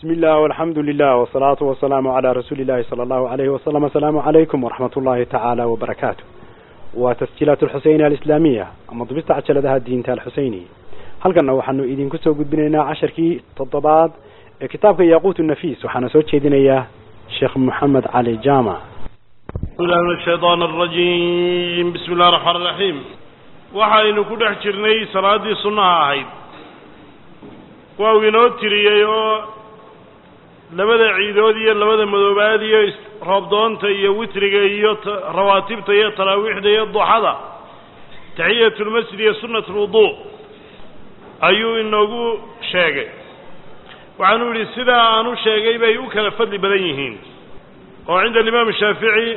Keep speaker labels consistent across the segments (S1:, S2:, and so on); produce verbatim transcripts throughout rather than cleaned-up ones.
S1: بسم الله والحمد لله والصلاة والسلام على رسول الله صلى الله عليه وسلم. السلام عليكم ورحمة الله تعالى وبركاته. وتسجيلات الحسينية الإسلامية أما ضبطت عشلتها الدين تاع الحسيني هل كنا وحنو إيدين كسو قد بنينا عشر كي تضباط كتابك ياقوت النفيس وحنا سوت شيدنا إياه الشيخ محمد علي جامع.
S2: بسم الله من الشيطان الرجيم. بسم الله الرحمن الرحيم. وحين كل حجرني صلاة صنعها هيد ووينوت تريو لبدا عيدودية لبدا مذوبادية رابضون تايا وتريا رواتب تايا تراويح تايا الضحى تحية المسجد يا سنة الوضوء أيو إنه شاقي وعنو للسداء عنو شاقي بيوك لفضل بليهين. وعند الإمام الشافعي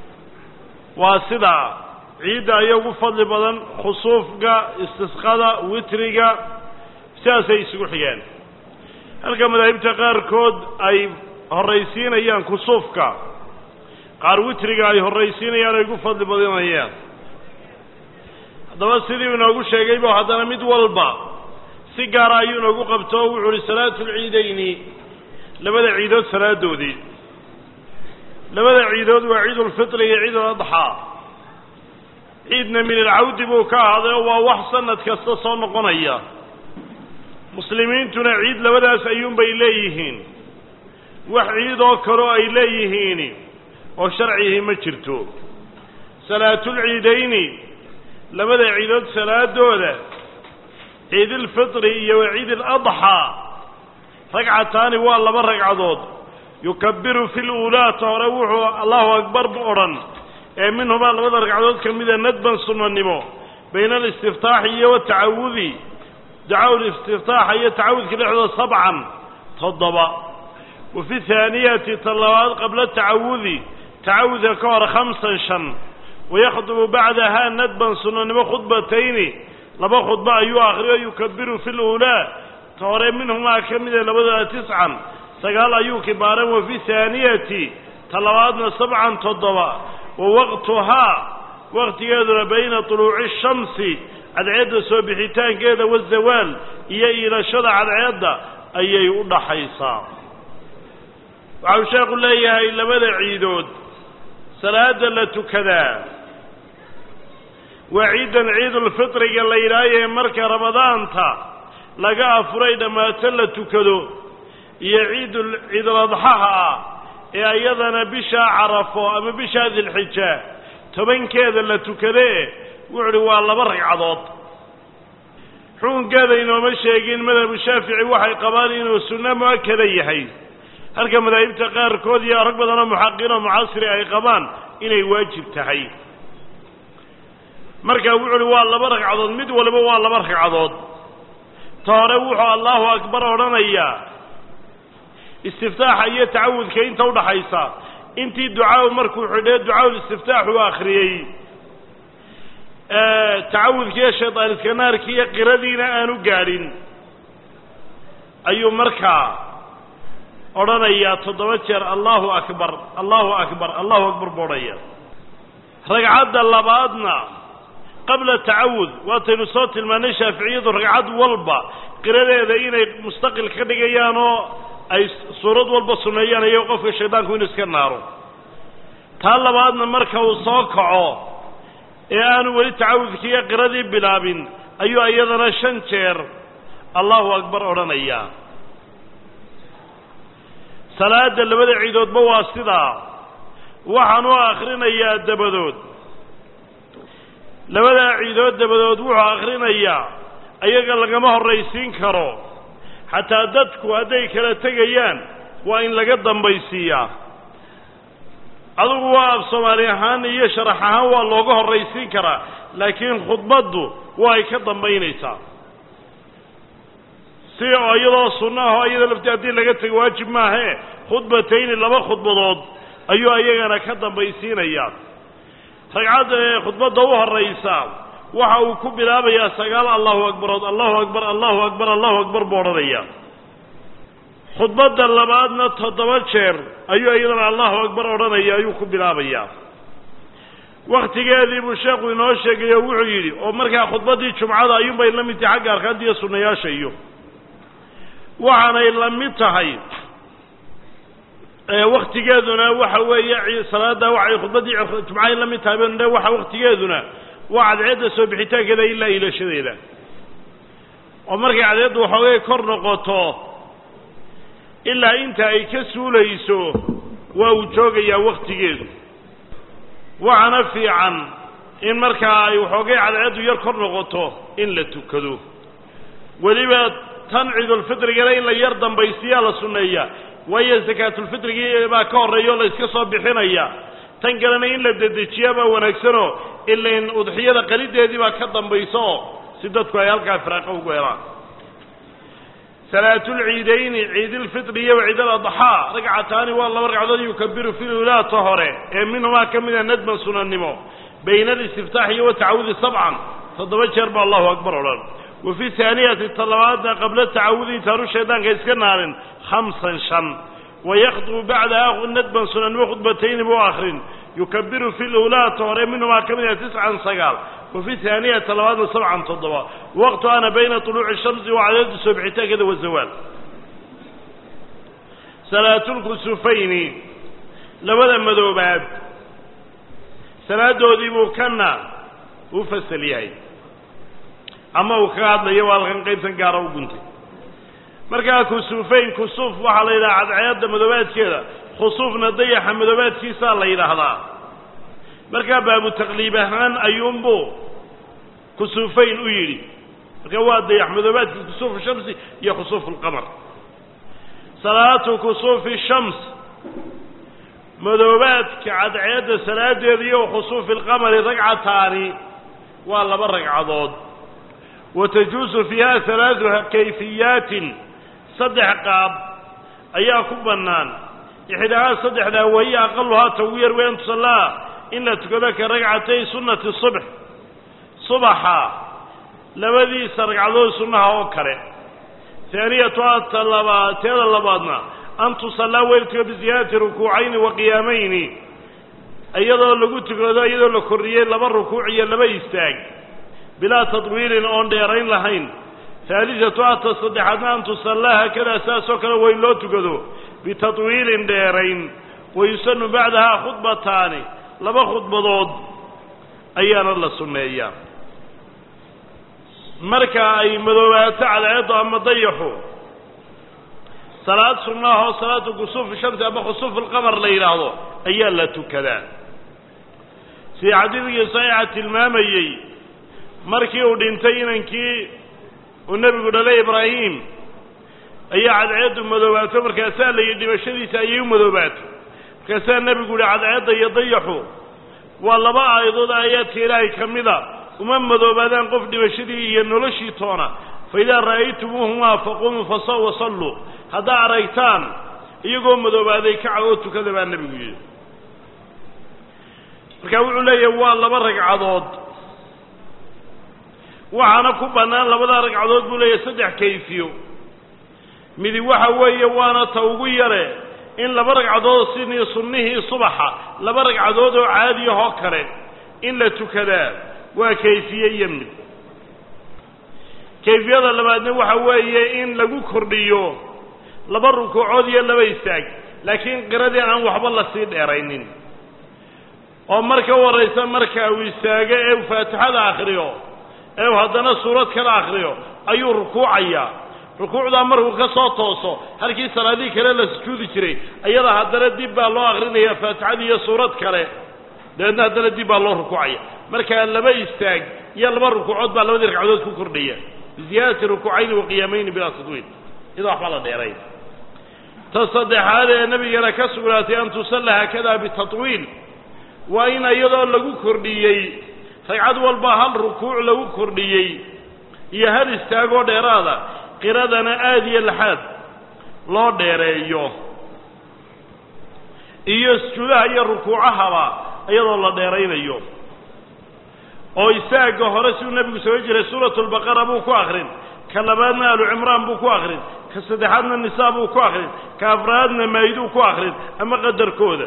S2: والسداء عيد أيو فضل بلن خصوفك استسقاء وتريا ساسا يسوحيان halka madaahibta qaarkood ay horeysiinayaan kusuufka qaar witriga ay horeysiinayaan ay ku fadli badanayaan. haddaba sidii inoogu sheegay baa haddana mid walba si gaar ah ayuu inoogu qabto wuxuu ri salaatul ciidayni labada ciidood salaadoodii labada ciidood waa ciidul fitr iyo ciidul adha. ciidna min al-awd buu ka ahaaday waa wax sanad kasta soo noqonaya. muslimiintuna ciid labadaas ayuun bay leeyihiin wax ciid oo kale ay leeyihiin oo sharcihi ma jirto. salaatul ciidayni labada ciidood salaadooda ciid al-fitr iyo ciid al-adha ragcataani waa laba ragcadood yukabbiru fil ula tarawuhu Allahu akbar oran ee minhuma labada ragcadood kamida nadban sunnanimo bayna al-istiftaax iyo ta'awudi دعاء الاستفتاح هي تعود كده سبعا تضبا. وفي الثانية طلوات قبل التعوذ تعوذ كور خمسا شن ويخطب بعدها ندبا سنن خطبتين لبا خطبة أيها آخر يكبر في الأولى توري منهما كمدة لبدا تسعا سقال أيها كبارا. وفي الثانية طلواتنا سبعا تضبا ووقتها وقت يدر بين طلوع الشمس العيد سوبحيتان كذا والزوال إيه إلى شرع العيد أي يقول حيصا. وعوشاق الله إياها إلا ماذا عيدود صلاة لتكذا وعيدا عيد الفطر قال إلهي مركة رمضان تا لقى فريد ما تلتكذو يعيد عيد الأضحى إيه أيضا بشا عرفوا أما بشا ذي الحجة تبين كذا لتكذا وعلي والله برق عضاض حون كذا إنه مشاقين مذهب الشافعي وحي قبالين والسنة مؤكدة يحي هل كما مذاهب تقار كوديا رقبتنا محقين ومعاصري أي قبان إنه يواجب تحي مركا وعلي والله برق عضاض مد ولا والله برق عضاض تاروح الله أكبر ورنيا استفتاح أي تعوذ كين توضح حيصا انتي دعاء مركو حديد دعاء الاستفتاح وآخريه آه تعوذ كي الشيطان الكنار كي قردينا آنو قارين أيو مركا أرانيا تضوجر الله أكبر الله أكبر الله أكبر بوريا رقعاد اللبادنا قبل التعوذ واتنو صوت الماني شافعية رقعاد والبا قردينا دينا مستقل كدقيانو أي صورت والبا سنيانا يوقف الشيطان كوين اسكنارو تالبادنا مركا وصاكعو ee aanu wali taawudkiya qiradii bilaabin ayuu ayadana shan jeer Allahu akbar oranaya. salaada labada ciidood ba waa sida waxaan u akhrinayaa dabadood labada ciidood dabadood wuxuu akhrinayaa ayaga lagama horeysiin karo hatta dadku haday kala tagayaan waa in laga dambaysiiyaa. adigu waa Soomaali ahaan iyo sharax ahaan waa looga horeysiin karaa laakiin khudbadu waa ay ka dambeynaysaa si ayadoo sunnaha ayada lafteedii laga tagay waajib ma aha. khudbatayn laba khudbadood ayuu ayagana ka dambaysiinaya. ragcada khudbada u horeysa waxa uu ku bilaabayaa sagaal Allahu akbar Allahu akbar Allahu akbar Allahu akbar booraya. khudbada labaadna toddoba jeer ayuu ayadana Allahu akbar oranaya ayuu ku bilaabaya. waqtigeedii buu sheekhu inoo sheegay wuxuu yiri oo markaa khudbadii jumcada ayuu bay la mid tahay xaq arqad iyo sunnayaasha iyo waxaanay la mid tahay waqtigeeduna waxa weeye salaada waxay khudbadii jumcada la mid tahay waxa waqtigeeduna waa cadceedda soo bixitaankeeda ilaa ilashadeeda oo markay cadceeddu waxoogay kor noqoto ilaa inta ay ka suulayso waa uu joogayaa waqtigeedu waxaana fiican in markaa ay waxoogay cadceeddu yar kor noqoto in la tukado weliba tan ciidulfitrigana in la yar dambaysiyaa la sunneeyaa waayo sakaatulfitrigii baa ka horreeyo la iska soo bixinaya tan kalena in la dedejiyaa baa wanaagsanoo ilain udxiyada qalideedii baa ka dambayso si dadku ay halkaa firaaqo ugu helaan salaatulciidayni ciidilfitri iyo ciidaladxaa ragcataani waa laba ragcadood yukabiru fi lulaata hore ee minhumaa ka mida nadban sunannimo bayna alistiftaax iyo watacawudi sabcan toddoba jeer baa allahu akbar odhan وفي ثانية الطلبات قبل التعوذ تارو الشيطان كيسكنارن خمسا شن ويخطب بعدها ندبا سنن وخطبتين بآخرين يكبر في الأولى طهر منهما كمية تسعا سقال وفي ثانية الطلبات سبعا تضبا وقت أنا بين طلوع الشمس وعدد سبعتا كذا والزوال صلاة الكسوفين لماذا مذوبات صلاة ذي مكنا وفسليهي ama uu kaga hadlayo waa halkan qaybsan gaara u guntay markaa kusuufayn kusuuf waxaa la yidhaha cadceedda madoobaadkeeda khusuufna dayaxa madoobaadkiisaa la yidhaahdaa markaa baabu taqliib ahaan ayuunbuu kusuufayn u yidhi markaa waa dayax madoobaadka kusuufu shamsi iyo khusuufu lqamar salaatu kusuufi shams madoobaadka cadceedda salaadeeda iyo khusuufi lqamari ragcataani waa laba ragcadood وتجوز فيها ثلاث كيفيات صدح قاب أيها كبنان إحداها صدح لا وهي أقلها توير وين تصلى إن تكذك ركعتي سنة الصبح صبحا لوذي سرقعدو سنها وكره ثانية الطلبات هذا اللبادنا أن تصلى ويلتك بزيادة ركوعين وقيامين أيضا لو قلت كذا أيضا لكريين لما ركوعي لما يستاق بلا تطويل أون ديرين لهين ثالثة التصدحات أن تصلىها كذا أساس وكذا ويلو تقدو بتطويل ديرين ويسن بعدها خطبتان لما خطبة ضد أيانا الله سنية مركا أي مذوبات على عضو أما ضيحوا صلاة سنة وصلاة كسوف الشمس أما خسوف القمر ليلة أيان لا تكذا في عدد صيعة الماميي markii uu dhintay inankii uu nabigu dhalay Ibraahim ayaa cadceedu madoobaatay markaasaa la yidhi dhimashadiisa ayay u madoobaatay markaasaa nabigu yidhi cadceedda iyo dayaxu waa laba aayadood aayaadka ilaahay ka mida uma madoobaadaan qof dhimashadii iyo noloshii toona faidaa ra'aytumuuhumaa faqumuu fasaw wasalluu haddaa aragtaan iyagoo madoobaaday kaca oo tukada baa nabigu yidhi markaa wuxuu leeyahay waa laba ragcadood waxaana ku bannaan labada ragcadood buu leeyahay saddex kayfiyo midi waxa weeye waana ta ugu yare in laba ragcadood sidii sunnihii subaxa laba ragcadood oo caadi ah oo kale in la tukadaa waa kayfiye yimid kayfiyada labaadna waxa weeye in lagu kordhiyo laba rukuucood iyo laba istaag laakiin qiradii aan waxba la sii dheeraynin oo marka waraysa marka uu istaago ee faatixada akhriyo ee haddana suurad kala akhriyo ayuu rukuucaya rukuucda markuu ka soo tooso halkii salaadii kale la sujuudi jiray ayada haddana dib baa loo akhrinaya faatixada iyo suurad kale deedna haddana dib baa loo rukuucaya marka laba istaag iyo laba rukuucood baa labadii ragcadood ku kordhiya ziyaadati rukuucayn wa qiyaamayn bila tadwiil ida wax la dheeray tasaddexaad ee nabigana ka sugnaatay an tusallaha kada bitatwiil wa in ayadoo lagu kordhiyay ragcad walba hal rukuuc lagu kordhiyay iyo hal istaagoo dheeraada qiradana aad iyo laxaad loo dheereeyo iyo sujuudaha iyo rukuucahaba iyadoo la dheeraynayo oo istaaga hore si nabigu soo jiray suuratul baqara buu ku akhrin ka labaadna alu imraan buu ku akhrin ka saddexaadna nisaa buu ku akhrin ka afraadna maayiduu ku akhrin ama qadarkooda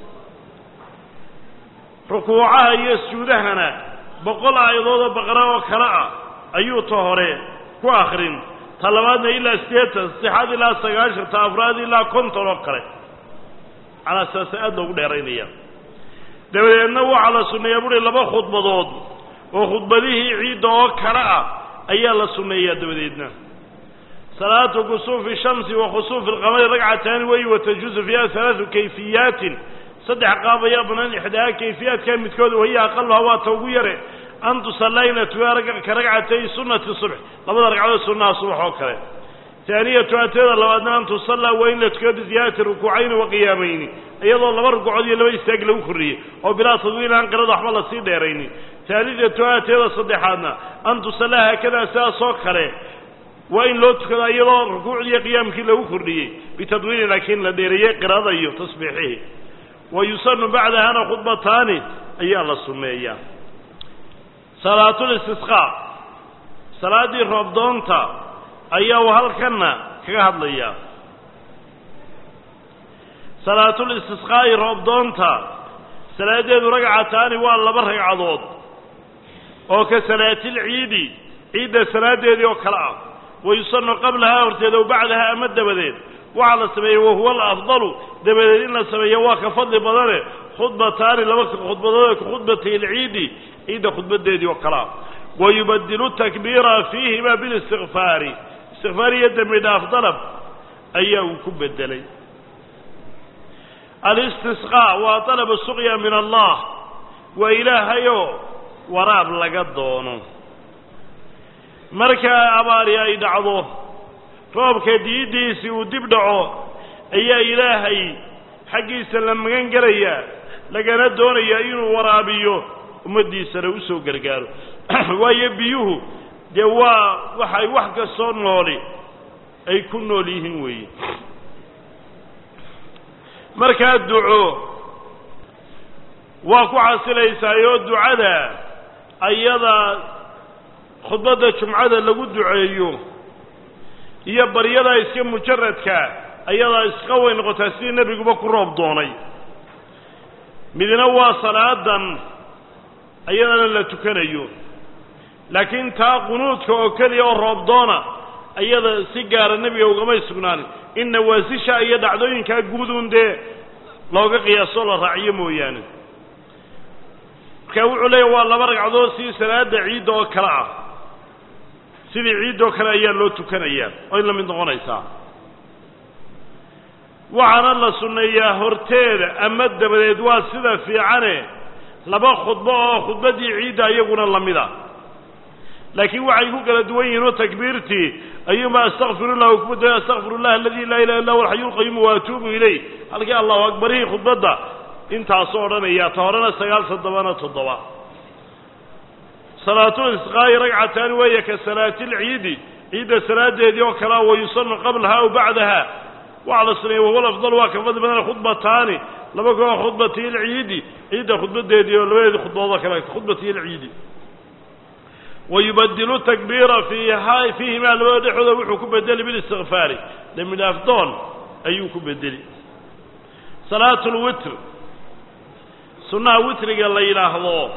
S2: rukuucaha iyo sujuudahana boqol aayadood oo baqara oo kala ah ayuu ta hore ku akhrin ta labaadna ilaa sideetan saddexaad ilaa sagaashan ta afraad ilaa konton oo kale على أساس أدلوا ديرينيا دبل أنه على سنة يبري لبا خطبضود وخطبته عيد وكراء أي الله سنة دبلنا صلاة كسوف الشمس وخسوف القمر ركعتان وي وتجوز فيها ثلاث كيفيات صدح قابا يا بنان إحداها كيفيات كان متكود وهي أقلها وتوغيره أن تصلينا كركعتي سنة الصبح لابد ركعة السنة الصبح وكذا ثانية تعتبر لو أن تصلى وإن لتكود زيادة ركوعين وقيامين أيضا لما ركوعين لما يستقلوا كريه أو بلا تضويل عن قرض أحمد الصيد ديرين ثالثة تعتبر صدحنا أن تصلى هكذا ساس وكذا وإن لو تكود أيضا ركوعي قيام كله كريه بتضويل لكن لديريه قرض أيه تصبيحه ويسن بعدها أنا خطبتان أي الله السنية صلاة الاستسقاء صلاة رمضانتا أيها وهل كنا كهذا ليا صلاة الاستسقاء رمضانتا صلاة ركعتان والله بركع عضود أو كصلاة العيد عيد صلاة دي وكلا ويسن قبلها ورتدوا بعدها أمد بدين وعلى السماء وهو الأفضل دبلين السماء وكفضل بدره خطبتان لوقت خطبة خطبة العيد عيد خطبة دي وكلا ويبدل التكبير فيهما بالاستغفار استغفار يد من أفضل أيه كبدلي الاستسقاء وطلب السقيا من الله وإلهيو وراب لقدونه مركا أباري أي دعوه روبك ديديسي ودبدعو أي إلهي حقي سلم مغنقريا لقنا دونيا إنو ورابيو ومدي سروسو قرقارو ويبيوه جوا وحي وحكا صون نولي أي كن نوليهن وي مركا الدعو واكو عاصل إيسايو الدعاء أيضا خطبة جمعة لقو دعايو هي بريضة يسكن مجردك أيضا يسقوي نغتاسين نبي بكو روب دوني مدنوا صلاة أيضا لا تكنيو لكن تا قنوتك وكلي والروب دونا أيضا سيقار النبي وقما يسقناني إن واسيشا أيضا عدوين كاقودون دي لو قياسو الله رعيه موياني كاوعو لي والله برق عدو سي سلاة عيد وكراعه sidii ciidoo kale ayaa loo tukanayaa oo in la mid noqonaysaa waxaana la sunneeyaa horteeda ama dabadeed waa sida fiicane laba khudbo oo khudbadii ciidda iyaguna la mid ah laakiin waxay ku kala duwan yihiin oo takbiirtii ayuma astaghfirullah wa kubada astaghfirullah alladhi la ilaha illa huwa al-hayyul qayyum wa atubu ilayh halkii allahu akbar hi khudbada intaas oo dhanaya toorana sagaal saddeban toddoba صلاة الاستسقاء ركعتان وهي كصلاة العيد عيد صلاة دي وكلا ويصلى قبلها وبعدها وعلى السنة وهو الأفضل وكفضل من الخطبتان لما كان خطبة العيد عيد خطبة دي ولا خطبة كلا خطبة العيد ويبدل التكبير فيها فيهما الواضح وحكم بدل بالاستغفار لمن الأفضل أيكم بدل صلاة الوتر سنة وتر قال لا إله إلا الله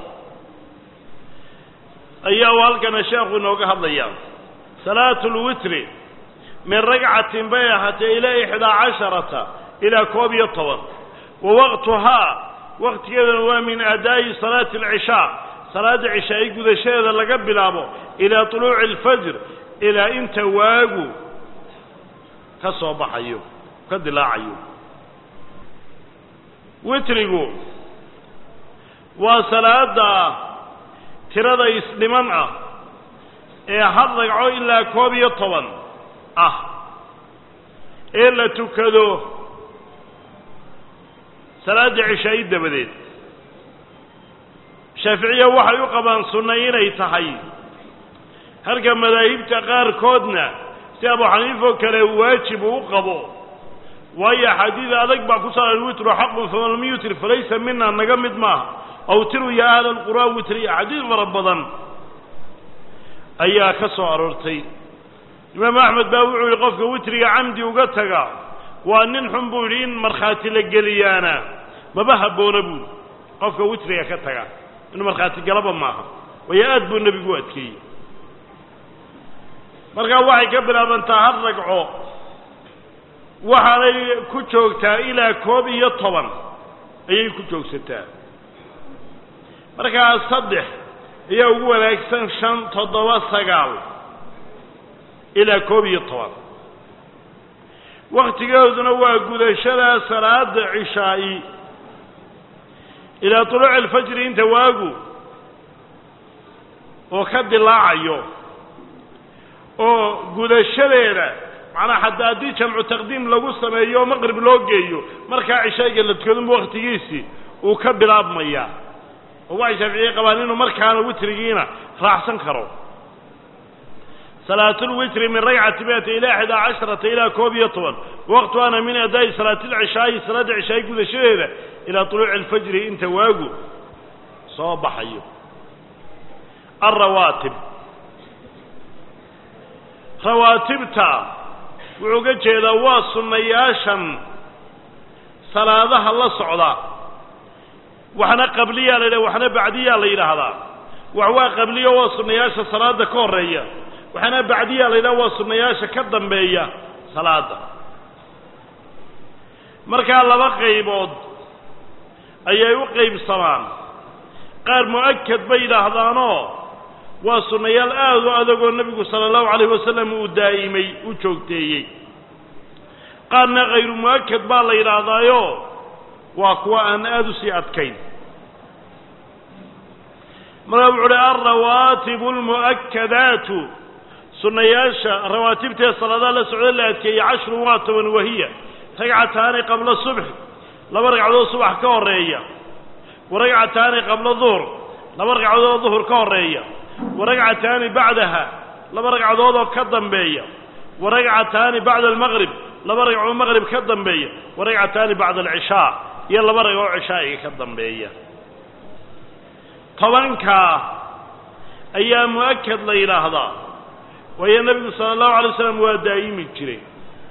S2: أيها والكنا شيخ نوقه هذا صلاة الوتر من ركعة بيحة إلى إحدى عشرة إلى كوب يطول ووقتها وقت كذا من أداء صلاة العشاء صلاة العشاء يقول الشيء هذا اللي قبل أبو إلى طلوع الفجر إلى أنت واقو كصباح أيوب قد لا عيوب وترقوا وصلاة tirada isliman ah ee had ragco ilaa koob iyo toban ah ee la tukado salaada cishaa dabadeed shaafiiciya waxay u qabaan sunna inay tahay halka madaahibta qaar koodna si Abu Xaniifa kale waajib u qabo waayo xadiid adag baa ku saaran witru xaqu falam yutir falaysa minna naga mid ma أو تروا يا أهل القرى وتري عديد مربضا أيها كسو أرورتي إمام أحمد باوعو يقفك وتري عمدي وقتك وأن ننحن بولين مرخاتي لقليانا ما بهبو نبو قفك وتري كتك إنه مرخاتي قلبا معها ويا أدبو النبي قوتك مرخا واحد قبل أن تهرقعو waxaanay ku joogtaa ilaa koob iyo toban ayay ku joogsataa markaa saddex ayaa ugu wanaagsan shan toddoba sagaal ilaa koob iyo toban waktigeeduna waa gudashada salaada cishaa'i ilaa tuluuci alfajri inta waagu oo ka dilaacayo oo gudashadeeda macnaa xataa haddii jamcu taqdiim lagu sameeyo maqrib loo geeyo markaa cishaa'iga la tukadunba waktigiisii uu ka bilaabmaya oo waxay shaaficiyey qabaan inuu markaana witrigiina raacsan karo صلاة الوتر من ركعة مئة إلى إحدى عشرة إلى كوب يطول وقتها من أداء صلاة العشاء صلاة العشاء كذا شهر إلى طلوع الفجر انت واقو صباح أيوه الرواتب رواتبتا وعقد إذا واصل مياشا صلاة الله صعدا وحنا قبلية لنا وحنا بعدية لنا هذا وهو قبلية واصل مياشا صلاة كورية وحنا بعدية لنا واصل مياشا كدن بيا صلاة مركا الله قيبود أي وقيب صلاة قال مؤكد بين هذانو واصل ميال آذ وأذقوا النبي صلى الله عليه وسلم ودائمي وشوكتي قالنا غير مؤكد بالله إلى هذايو وأقوى أن آذ سيأتكين مرابع الرواتب المؤكدات سنياشا رواتب تي الصلاة الله سعود الله أتكي عشر واتبا وهي رقعتان قبل الصبح لما رقعوا الصبح كورية ورقعتان قبل الظهر لما رقعوا الظهر كورية ورقعتان بعدها لما رقعوا كدن بيا ورقعتان بعد المغرب لما رقعوا المغرب كدن بيا ورقعتان بعد العشاء يلا ما رقعوا عشاء كدن بيا طبعا كا أيام مؤكد ليلة هذا وهي النبي صلى الله عليه وسلم ودائم الجري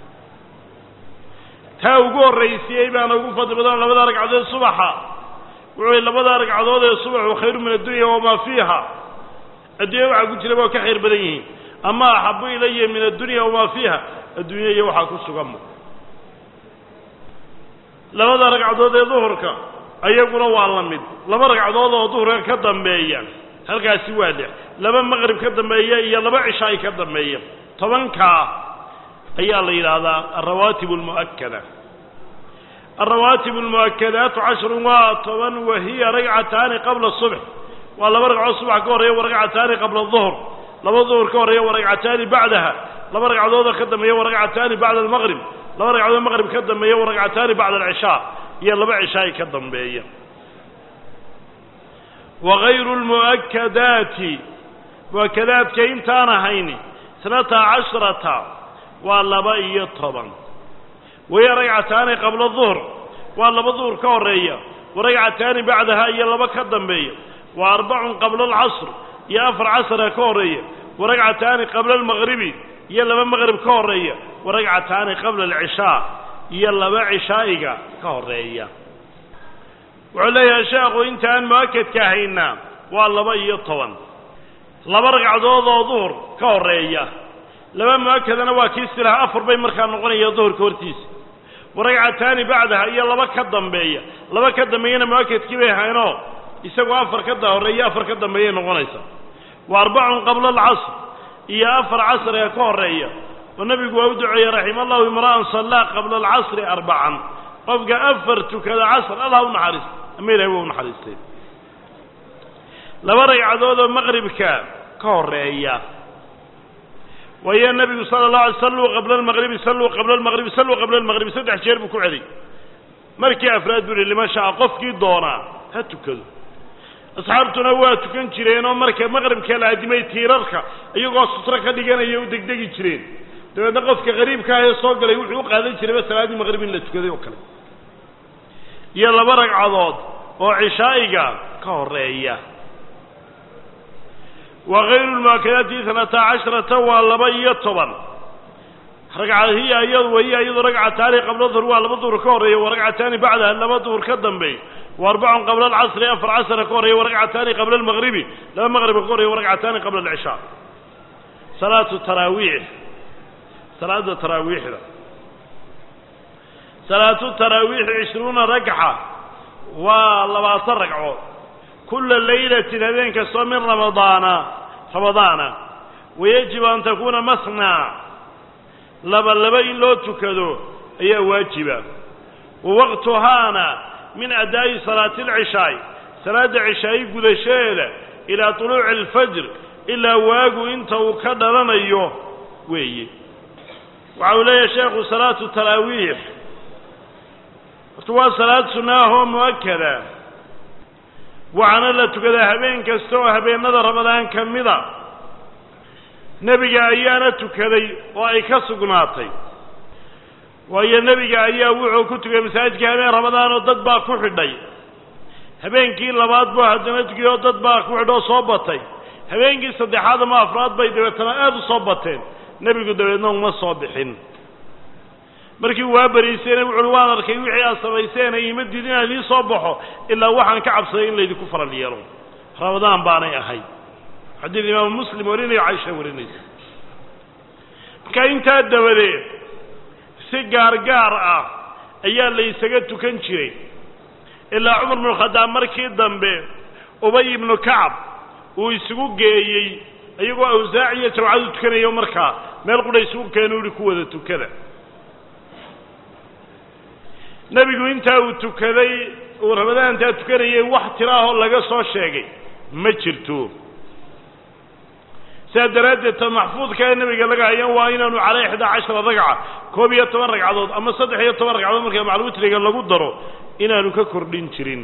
S2: تاوغو الرئيسي ايبان اوغو فضل بدان لبدا ركعدود الصبح وعلي لبدا ركعدود الصبح وخير من الدنيا وما فيها الدنيا وحا كجري با كخير بدن يhiin اما احب الي من الدنيا وما فيها الدنيا وحا كسغم لبدا ركعدود ظهرك ayaguna waa la mid laba ragcadood oo duhur ka dambeeyaan halkaasi waa dhix laba maghrib ka dambeeya iyo laba cishaa ka dambeeya tobanka ayaa la yiraahdaa الرواتب المؤكدة الرواتب المؤكدات عشر وطبعا وهي ركعتان قبل الصبح ولا ركعة الصبح كورية وركعتان قبل الظهر لما الظهر كورية وركعتان بعدها لما ركعة كدمية وركعتان بعد المغرب لما ركعة المغرب كدمية وركعتان بعد العشاء يلا بقى عشاء كدم بيا وغير المؤكدات مؤكدات كين تانا هيني سنة عشرة ولا بقى طبعا وهي ركعتان قبل الظهر ولا بالظهر كورية وركعتان بعدها يلا بقى كدم بيا وأربع قبل العصر يا أفر عصر كورية وركعتان قبل المغرب يلا بالمغرب كورية وركعتان قبل العشاء يلا بعشائك كهرية وعليها شاقوا انت ان مؤكد كهينا والله بي طوان لما رقعدوا ظهر كهرية لما مؤكد انا واكيس لها افر بين مركان نقنية ظهر كورتيس ورقعة تاني بعدها يلا بكدن بيا لما كدن بينا مؤكد كبه هينو يساقوا افر كده هرية افر كدن بينا نقنيسا واربع قبل العصر يا افر عصر يا كهرية والنبي ودعي رحمه الله امرأ صلى قبل العصر أربعا قفق أفرت كذا عصر الله نحرس أمير هو نحرسين لما رجع المغرب كهرية وهي النبي صلى الله عليه وسلم قبل المغرب صلوا قبل المغرب صلوا قبل المغرب سدح شير بكعدي مركي أفراد بل اللي ما شاء قفكي دونا هاتو كذا أصحابتنا واتو كان جيرين ومركي مغرب كلا دمي تيراركا أيقوا سطركا ديقانا يودك ديقي جيرين dabeedna qofka qariibka ah ee soo galay wuxuu qaadan jiray salaadii maghrib in la tukaday oo kale iyo laba ragcadood oo cishaa'iga ka horeeya وغير المؤكدات اثنتا عشرة ولبا iyo toban ragcadahi ayadu way ayadu ragcataani qabla dhuhr waa laba dhuhr ka horeeya waragcataani bacda laba dhuhr ka dambeey واربع قبل العصر afar عصر ka horeeya waragcataani qabla المغرب laba maghrib ka horeeya waragcataani qabla العشاء صلاة التراويح صلاة التراويح salaatu taraawiix cishruuna ragca waa labaatan ragco kulla laylatin habeen kastoo min ramadaana ramadaana wayajib an takuuna masnaa laba laba in loo tukado ayaa waajiba wawaqtuhaana min adaa'i salaati alcishaay salaada cishaayi gudasheeda ilaa tuluuci alfajr ilaa waagu inta uu ka dhalanayo weeye waxa uu leeyahay sheekhu salaatu taraawiix horta waa salaad sunnaahoo mu'akada waxaana la tukadaa habeen kasta oo habeenada ramadaan ka mida nebiga ayaana tukaday oo ay ka sugnaatay waayo nebiga ayaa wuxuu ku tukay masaajidka habeen ramadaan oo dad baa ku xidhay habeenkii labaad buu haddana tukiyey oo dad baa ku xidhoo soo batay habeenkii saddexaad ama afraad bay dabeetana aada u soo bateen nebigu dabeedna uma soo bixin markii waa bariisayna wuxuu waan arkay wixii aad samayseen iima diid inaan idiin soo baxo ilaa waxaan ka cabsaday in laydinku faral yeelo ramadaan baanay ahay xadiid imaamu muslim warinayo caisha warinaysa marka intaa dabadeed si gaargaar ah ayaa la isaga tukan jiray ilaa cumar bnu khadaab markii dambe ubay ibnu kacab uu isugu geeyey iyagoo awsaac iyo jawcadu tukanayo markaa meel qudha isugu keenu uhi ku wada tukada nebigu intaa uu tukaday uu ramadaantaa tukanayay wax tiraahoo laga soo sheegay ma jirto sidaa daraaddeed ta maxfuudka ee nebiga laga hayan waa inaanu calay ixdaa cashara ragca koob iyo toban ragcadood ama saddex iyo toban ragcadood marka macluutriga lagu daro inaanu ka kordhin jirin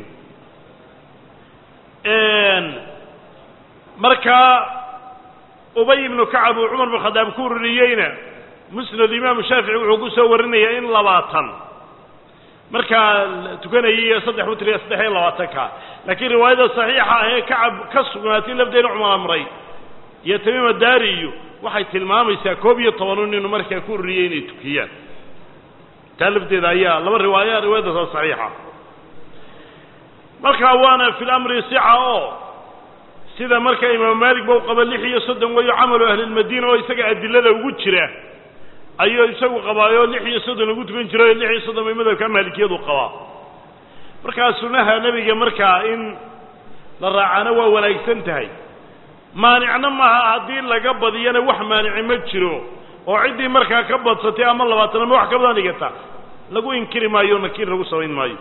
S2: markaa ubay ibnu kacab uu cumar bnu khadaab ku ururiyeyna musnad imaamu shaafici wuxuu ku soo warinayaa in labaatan markaa tukanayay iyo saddex witr iyo saddex iyo labaatanka laakiin riwaayada saxiixa ah ee kacab ka sugnaatay lafdeena cumar amray iyo tamiima daariyo waxay tilmaamaysaa koob iyo toban nin markaa ku ururiyey inay tukiyaan taa lafteeda ayaa laba riwaaya riwaayadaas saxiixa markaa waana fi lamri sica oo sida marka imaam maalik buu qaba lix iyo soddon weeyo camalu ahli lmadiina oo isaga adilada ugu jira ayuu isagu qabaayo lix iyo soddon ugu tukan jiray lix iyo soddon bay madhabka maalikiyadu qabaa markaa sunnaha nebiga markaa in la raacana waa wanaagsan tahay maanicna maaha haddii laga badiyana wax maanici ma jiro oo ciddii markaa ka badsatay ama labaatan ama wax ka badan dhigata lagu inkiri maayo nakiir lagu samayn maayo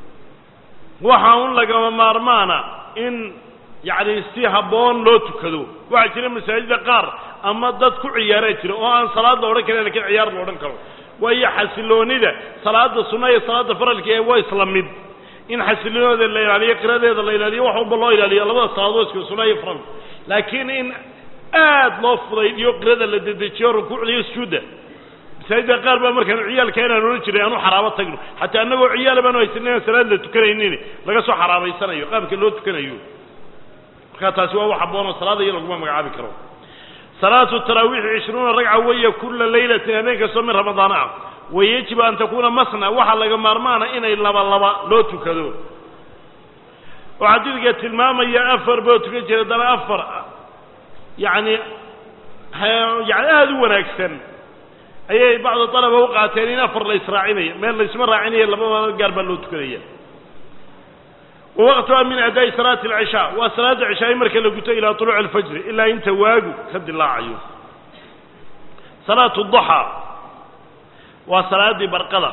S2: waxaa un lagama maarmaana in yacni si habboon loo tukado waxaa jira masaajida qaar ama dad ku ciyaaraa jira oo aan salaad la odhan karin lakiin ciyaar la odhan karo waayo xasiloonida salaada sunna iyo salaada faralka ee waa isla mid in xasiloonida la ilaaliyo qiradeeda la ilaaliyo wax walba loo ilaaliyo labada salaadood isku sunna iyo faral laakiin in aad loo fudaydiyo qirada la dedejiyo rukuucda iyo sujuudda masaajida qaar baa markaan ciyaalka inaan odhan jiray aanu xaraabo tagno xataa annagoo ciyaal baanu haysanin salaad la tukanaynin laga soo xaraabaysanayo qaabka loo tukanayo markaa taasi waa wax habboon oo salaada iyo laguma magacaabi karo salaatu taraawiix cishruuna ragca weeye kulla laylatin habeen kastoo min ramadaana ah wayajibu an takuuna masna waxaa laga maarmaana inay laba laba loo tukado oo xadiidka tilmaamaya afar boo tukan jira dana afar yacni yani aada u wanaagsan ayay bacdu dalaba u qaateen in afar la israacinayo meel la isma raacinaya labada gaar baa loo tukanaya wawaqtuha min adaa'i salaati alcishaa waa salaada cishaay marka la guto ilaa tuluuci alfajri ilaa inta waagu ka dilaacayo salaatu duxaa waa salaaddii barqada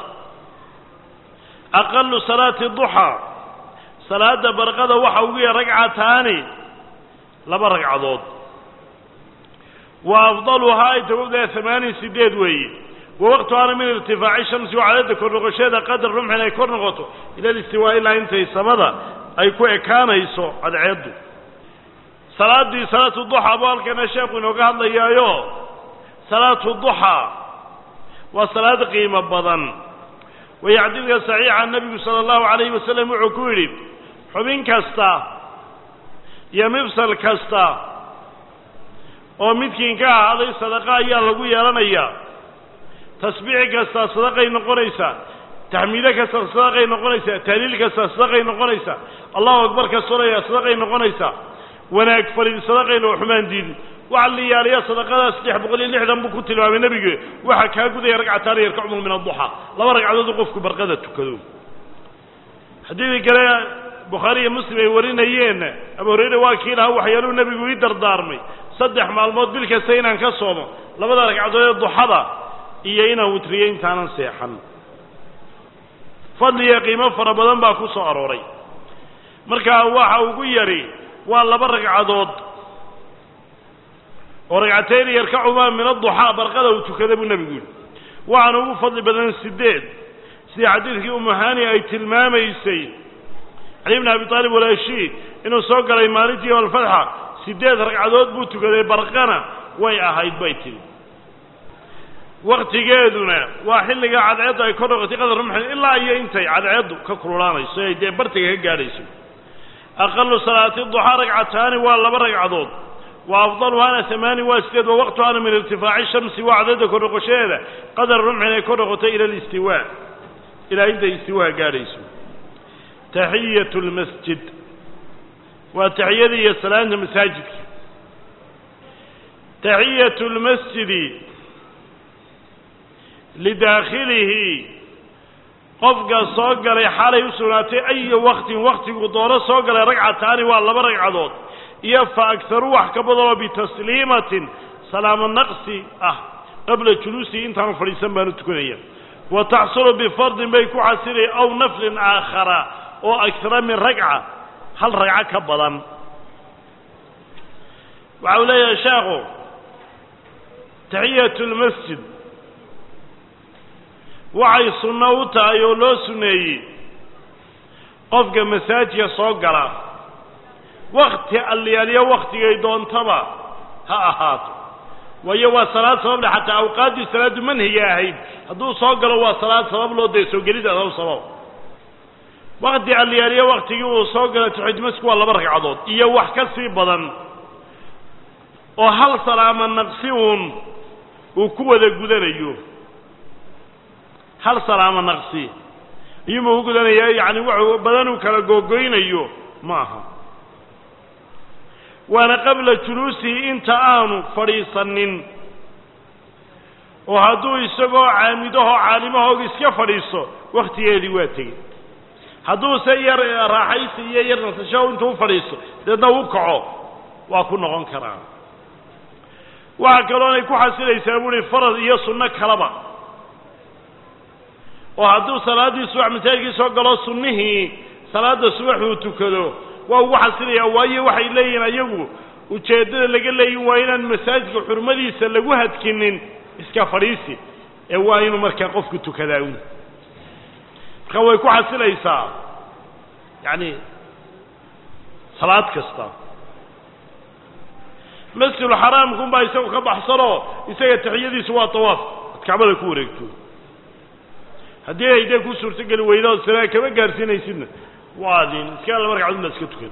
S2: aqalu salaati duxaa salaada barqada waxa ugu yar ragcataani laba ragcadood wa afdaluhaa ay tawabdaa amaaniin sideed weeye wawaqtuhaana min irtifaaci shamsi wacadada kor noqosheeda qadar rumxin ay kor noqoto ila listiwaa ilaa intay samada ay ku ekaanayso cadceeddu salaaddii salaatu duxaa buu halkana sheekhu inooga hadlayaayo salaatu duxaa waa salaad qiimo badan waya xadiidka saxiixa nebigu sala allahu calayhi wasalam wuxuu ku yidhi xubin kasta iyo mifsal kasta oo midkiin ka ahaaday sadaqa ayaa lagu yeelanayaa tasbiix kasta sadaqay noqonaysaa taxmiide kasta sadaqay noqonaysaa tahliil kasta sadaqay noqonaysaa allahu akbar kasta oraya sadaqay noqonaysaa wanaag farid sadaqay noo xumaan diidin وعلي يا صدقة أصلح بقول لي حدا بكتل ما النبي وحكى قد يرجع تاري يركعهم من الضحى لما رجع ذو قفك برقدة كذو حديث كلا بخاري مسلم يورينا يين أبو هريرة واكيلها وحيالو النبي ويدر دارمي صدح مع الموت بالكسين عن كصومه لما رجع ذو الضحى إيينا وتريين تانا سيحن فضل يقيمة فربضان باكو صاروري مركا واحا وقيري والله برق عضود ورقعتين يركعهما من الضحى برقده وتكذب النبي يقول وعنه فضل بدن السداد سي حديثك أم هاني أي تلمام يسي علي بن أبي طالب ولا شيء إنه سوق الإمارتي والفتحة سداد رقعدود بو تكذب برقنا ويا هاي بيتي وقت جادنا وحل قاعد عضو يكون وقت قدر رمح إلا أي أنت عاد عضو ككرولاني سيدي برتك هجاريسي أقل صلاة الضحى ركعتان ولا بركعتين وأفضلها أنا ثماني وستة ووقتها أنا من ارتفاع الشمس وعدد كل قشيرة قدر رمح يكون وقت إلى الاستواء إلى عند استواء جالس تحية المسجد وتحية السلام المساجد تحية المسجد لداخله قفقا صوغل حالي وسناتي أي وقت وقت قدورة صوغل ركعتان والله بركعتين يفا أكثر وحكبضوا بتسليمة سلام النقص أه قبل جلوسي انت فريسان بانو تكونيا وتحصل بفرض بيكو عسيري أو نفل آخر أو أكثر من ركعة هل ركعة كبضا وعولي يا شاغو تحية المسجد وعي صنوتا يولو سنيي قفق مساجي صوغلا وقت الليالي وقت يدون تبا ها أهات ويوا صلاة صباب حتى أوقات الصلاة من هي هيد هدو صوغلا وصلاة صباب لو دي سوغلي ده صباب وقت الليالي وقت يو صوغلا تحيد مسك والله بركة عضوض إيا وحكسي بدن وهل سلام النقسيون وكوة ده قدن أيوه هل سلام النقسي يما هو قدن يعني وحو بدنو كلا قوقين أيوه ماها وانا قبل جلوسي انت آنو فريصنين وهدو يساقو عامده عالمه اسكا فريصو وقت يدي واتي هدو سير راحي سيير نتشاو انتو فريصو دادنا وقعو واكو نغن كرام وعكرون يكو حسيل يسابوني فرض يسونا كلبا وهدو صلاة سوح مساجي سوقلو سنه صلاة سوح وتكدو وهو حسيلي أوايه وحي لينا يقو وشاهدنا لقى لي وإن المساجد حرمدي سلقوها تكنين إسكا فريسي أوايه مركا قفك تكداون خوا يكو حسيلي ساعة يعني صلاة كستا مسجد الحرام كون با يسوي كبح صلاة يسوي تحية سوا طواف كعبة كوريكتو هديه يديه كو سورة قال ويدا السلام كما قارسين يسيبنا وادين كان المرق عندنا اسكتكن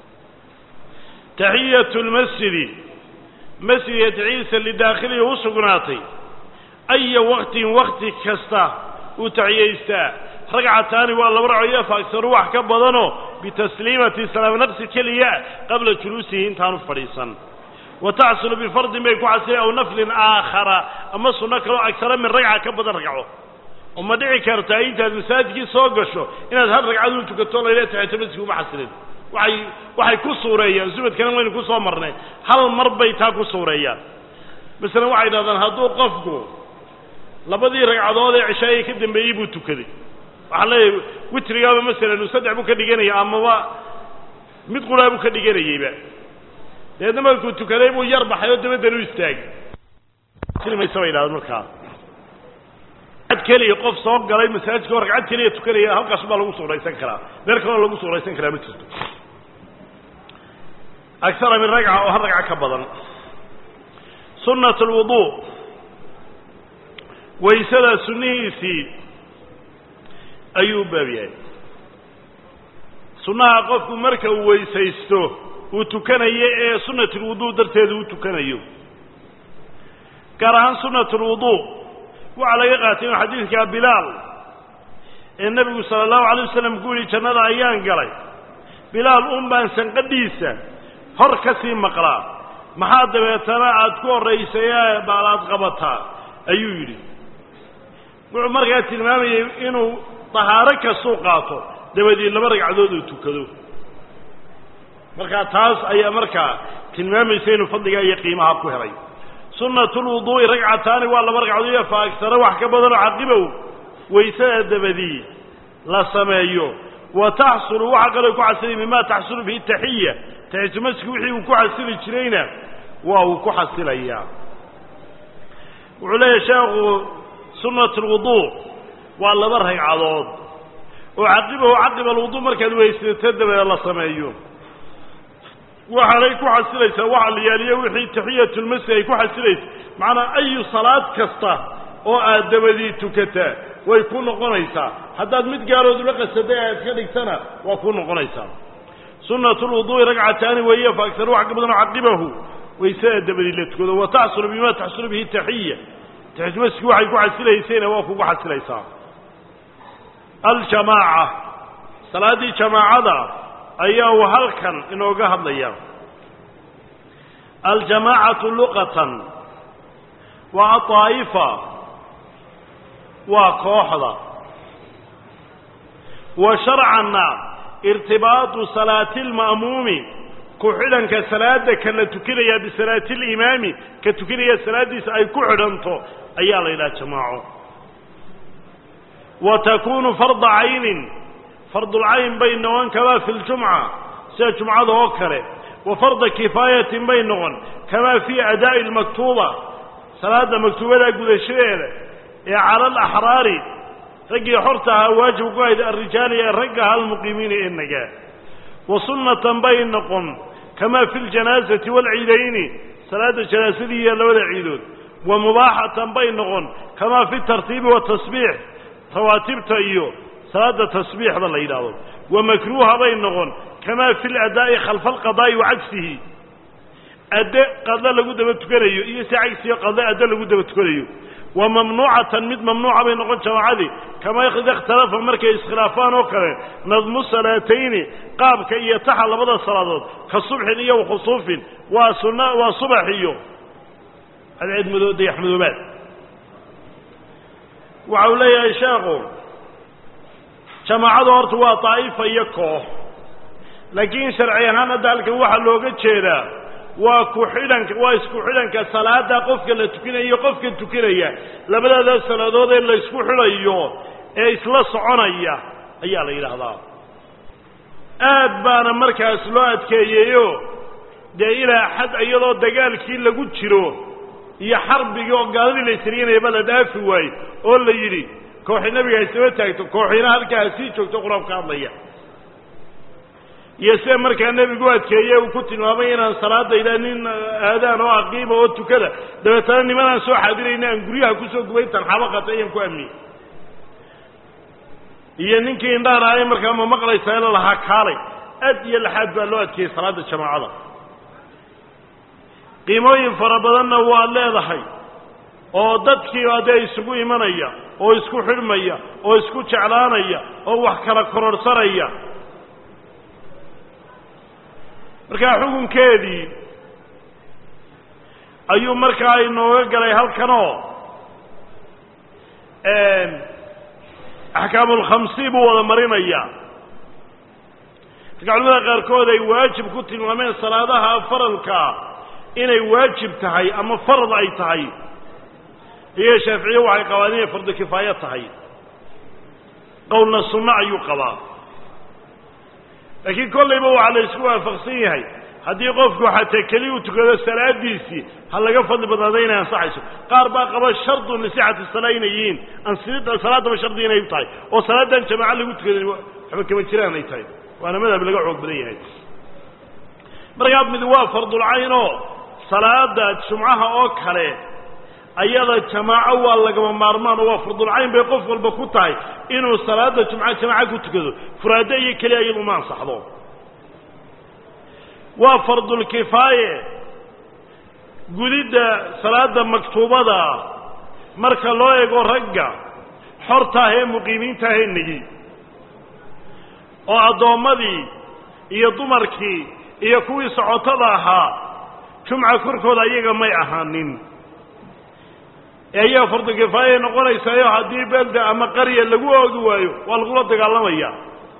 S2: تحية المسجد مسجد عيسى اللي داخله وسقناطي أي وقت وقت كستا وتعيستا رقعتان والله ورعيه فأكثر واحد كبضانه بتسليمة سلام نفس كلية قبل جلوسه انتانوا فريسا وتحصل بفرض ما يكون عسير أو نفل آخر أما صنكروا أكثر من رقعة كبضان رقعه وما دعي كارتا انت المساجد سوقشو ان هذا رقعدو تكتول الى تعتمد وما حسنين waxay waxay ku suureeyaan subadkan weyn ku soo marnay hal mar bay taa ku suureeyaan misalna waxay dhaadaan haduu qofku labadii ragcadood ee cishaay ka dambeeyay buu tukaday waxa la witrigaaba misalna uu saddex buu ka dhiganaya ama waa mid quraab uu ka dhiganayayba deedna markuu tukaday buu yar baxay dabada uu istaagay silmay soo ilaad markaa كلي قف صوب قال مساجد كورك عاد كلي تكلي هل قصبا لو سوريسان كرا ميل كلو لو سوريسان كرا ما جرتو اكثر من ركعه او ركعه كبدن سنه الوضوء ويسلا سنيسي ايوب بيان سنه قف مركه ويسيستو وتكنيه سنه الوضوء درتيده وتكنيه كرهان سنه الوضوء وعلى يقاتل حديث كان بلال النبي صلى الله عليه وسلم يقول جنة أيان قال بلال أم بان سنقديسة هركسي مقرأ maxaa dabeetana aad ku horraysay baalaad qabataa ayuu yidhi wuxuu markaa tilmaamayay inuu tahaaro kastuu qaato dabadeed laba ragcadood uu tukado markaa taas ayaa markaa tilmaamaysa inuu fadligaa iyo qiimaha ku helay sunnatu lwuduu'i ragcataani waa laba ragcadood iyo fa agsara wax ka badanoo caqibow waysada dabadii la sameeyo wa taxsulu waxa kaloo ku xasilay mimaa taxsulu bihi taxiya taxiyatumasjidka wixii uu ku xasili jirayna waa uu ku xasilayaa wuxuu leeyahay sheekhu sunnatu lwuduu' waa laba ragcadood oo caqibahu caqiba alwuduu' markaad weysato dabadeed la sameeyo waxaanay ku xasilaysaa waxa la yaaliyo wixii taxiyatulmasjid ay ku xasilaysa macnaa ayu salaad kasta oo aad dabadii tukataa way ku noqonaysaa haddaad mid gaalood ula qasaday aad ka dhigtana waa ku noqonaysaa sunnatu lwuduu'i ragcataani weeye fa agsaru wax ka badan oo caqibahu waysada dabadii la tukado wa taxsulu bimaa taxsulu bihi taxiya taxiyatumasjidku waxay ku xasilaysayna waa kugu xasilaysaa aljamaaca salaaddii jamaacada ayaa uu halkan inooga hadlaya aljamaacatu luqatan waa adaa'ifa waa kooxda wa sharcanna irtibaatu salaati lma'muumi ku xidhanka salaada ka la tukanaya bisalaati alimaami ka tukanaya salaaddiisa ay ku xidhanto ayaa la yidhaha jamaaco wa takuunu farda caynin fardulcayn bay noqon kamaa fi ljumca sida jumcada oo kale wa farda kifaayatin bay noqon kamaa fii adaa'i lmaktuuba salaada maktuubada gudashadeeda ee cala alaxraari raggii xorta ahaa waajib ku hayd alrijaali ee ragga aha almuqiimiina ee nagaa wa sunnatan bay noqon kamaa fi ljanaasati waalciidayni salaada janaasadii iyo labada ciidood wa mubaaxatan bay noqon kamaa fi tartiibi watasbiix rawaatibta iyo salaada tasbiixda la yidhaahdo wa makruuha bay noqon kamaa fi ladaa'i khalfa alqadaa'i wa cagsihi adde qadle lagu daba tukanayo iyo si cagsiyo qadle adde lagu daba tukanayo wa mamnuucatan mid mamnuuca bay noqon jamaacadii kamaa ida ikhtalafa markay iskhilaafaan oo kale nadmu salaatayni qaabka iyo taxa labada salaadood ka subxin iyo wakhusuufin waa sunna waa subax iyo cadceed madoo dayax madoobaad waxa uu leeyahay sheekhu jamaacadu horta waa daa'ifa iyo koox laakiin sharci ahaan hadda halkan waxaa looga jeedaa waa ku xidhanka waa isku xidhanka salaada qofka la tukinayo qofka tukinaya labadooda salaadood ee la isku xidhayo ee isla soconaya ayaa la yidhaahdaa aad baana markaas loo adkeeyeyo dee ilaa xad iyadoo dagaalkii lagu jiro iyo xarbigii oo gaaladii la isriinayaba la dhaafi waaye oo la yidhi kooxi nabiga haysaba taagto kooxina halkaa sii joogto qur-aanka hadlaya iyo sida markaa nebigu adkeeye uu ku tilmaamay inaan salaada ilaa nin aadaan oo aqiima oo tukada dabeetana nimanaan soo xaadirayna aan guryaha kusoo gubaytan xabaqata ayaan ku amniyey iyo ninkii indhaanaaya markaa ma maqlaysaa ila lahaa kaalay aad iyo laxaad baa loo adkeeyey salaada jamaacada qiimooyin fara badanna waa leedahay oo dadkii adee isugu imanaya oo isku xidhmaya oo isku jeclaanaya oo wax kala kororsanaya markaa xukunkeedii ayuu markaa inooga galay halkanoo axkaamulkhamsi buu wada marinaya marka culamada qaarkood ay waajib ku tilmaameen salaadaha faralkaa inay waajib tahay ama farad ay tahay iyo shaaficiye waxay qabaan inay fardu kifaayo tahay qowlna sunno ayuu qabaa laakiin kollayba waxaa la isku waafaqsan yahay haddii qofku xataa keliya u tukado salaadiisii ha laga fadli badnaada inay ansaxayso qaar baa qaba shardun lisixati salaa inay yihiin ansixidda salaadaba shardi inay u tahay oo salaadan jamaaca lagu tukadan waxba kama jiraan ay tahay waana madhab laga xoog badan yahay markaa mid waa fardulcayn oo salaada jumcaha oo kale ayada jamaaco waa lagama maarmaan oo waa fardulcayn bay qof walba ku tahay inuu salaada jumca jamaaca ku tukado furaado iyo keliya iyadu ma ansaxdo waa fardulkifaaye gudidda salaada maktuubada marka loo eego ragga xorta ah ee muqiimiinta ahee negi oo addoommadii iyo dumarkii iyo kuwii socotada ahaa jumca korkooda iyaga may ahaanin ee ayaa fardu kifaaya noqonaysayo haddii belda ama qarya lagu oogi waayo waa lagula dagaalamaya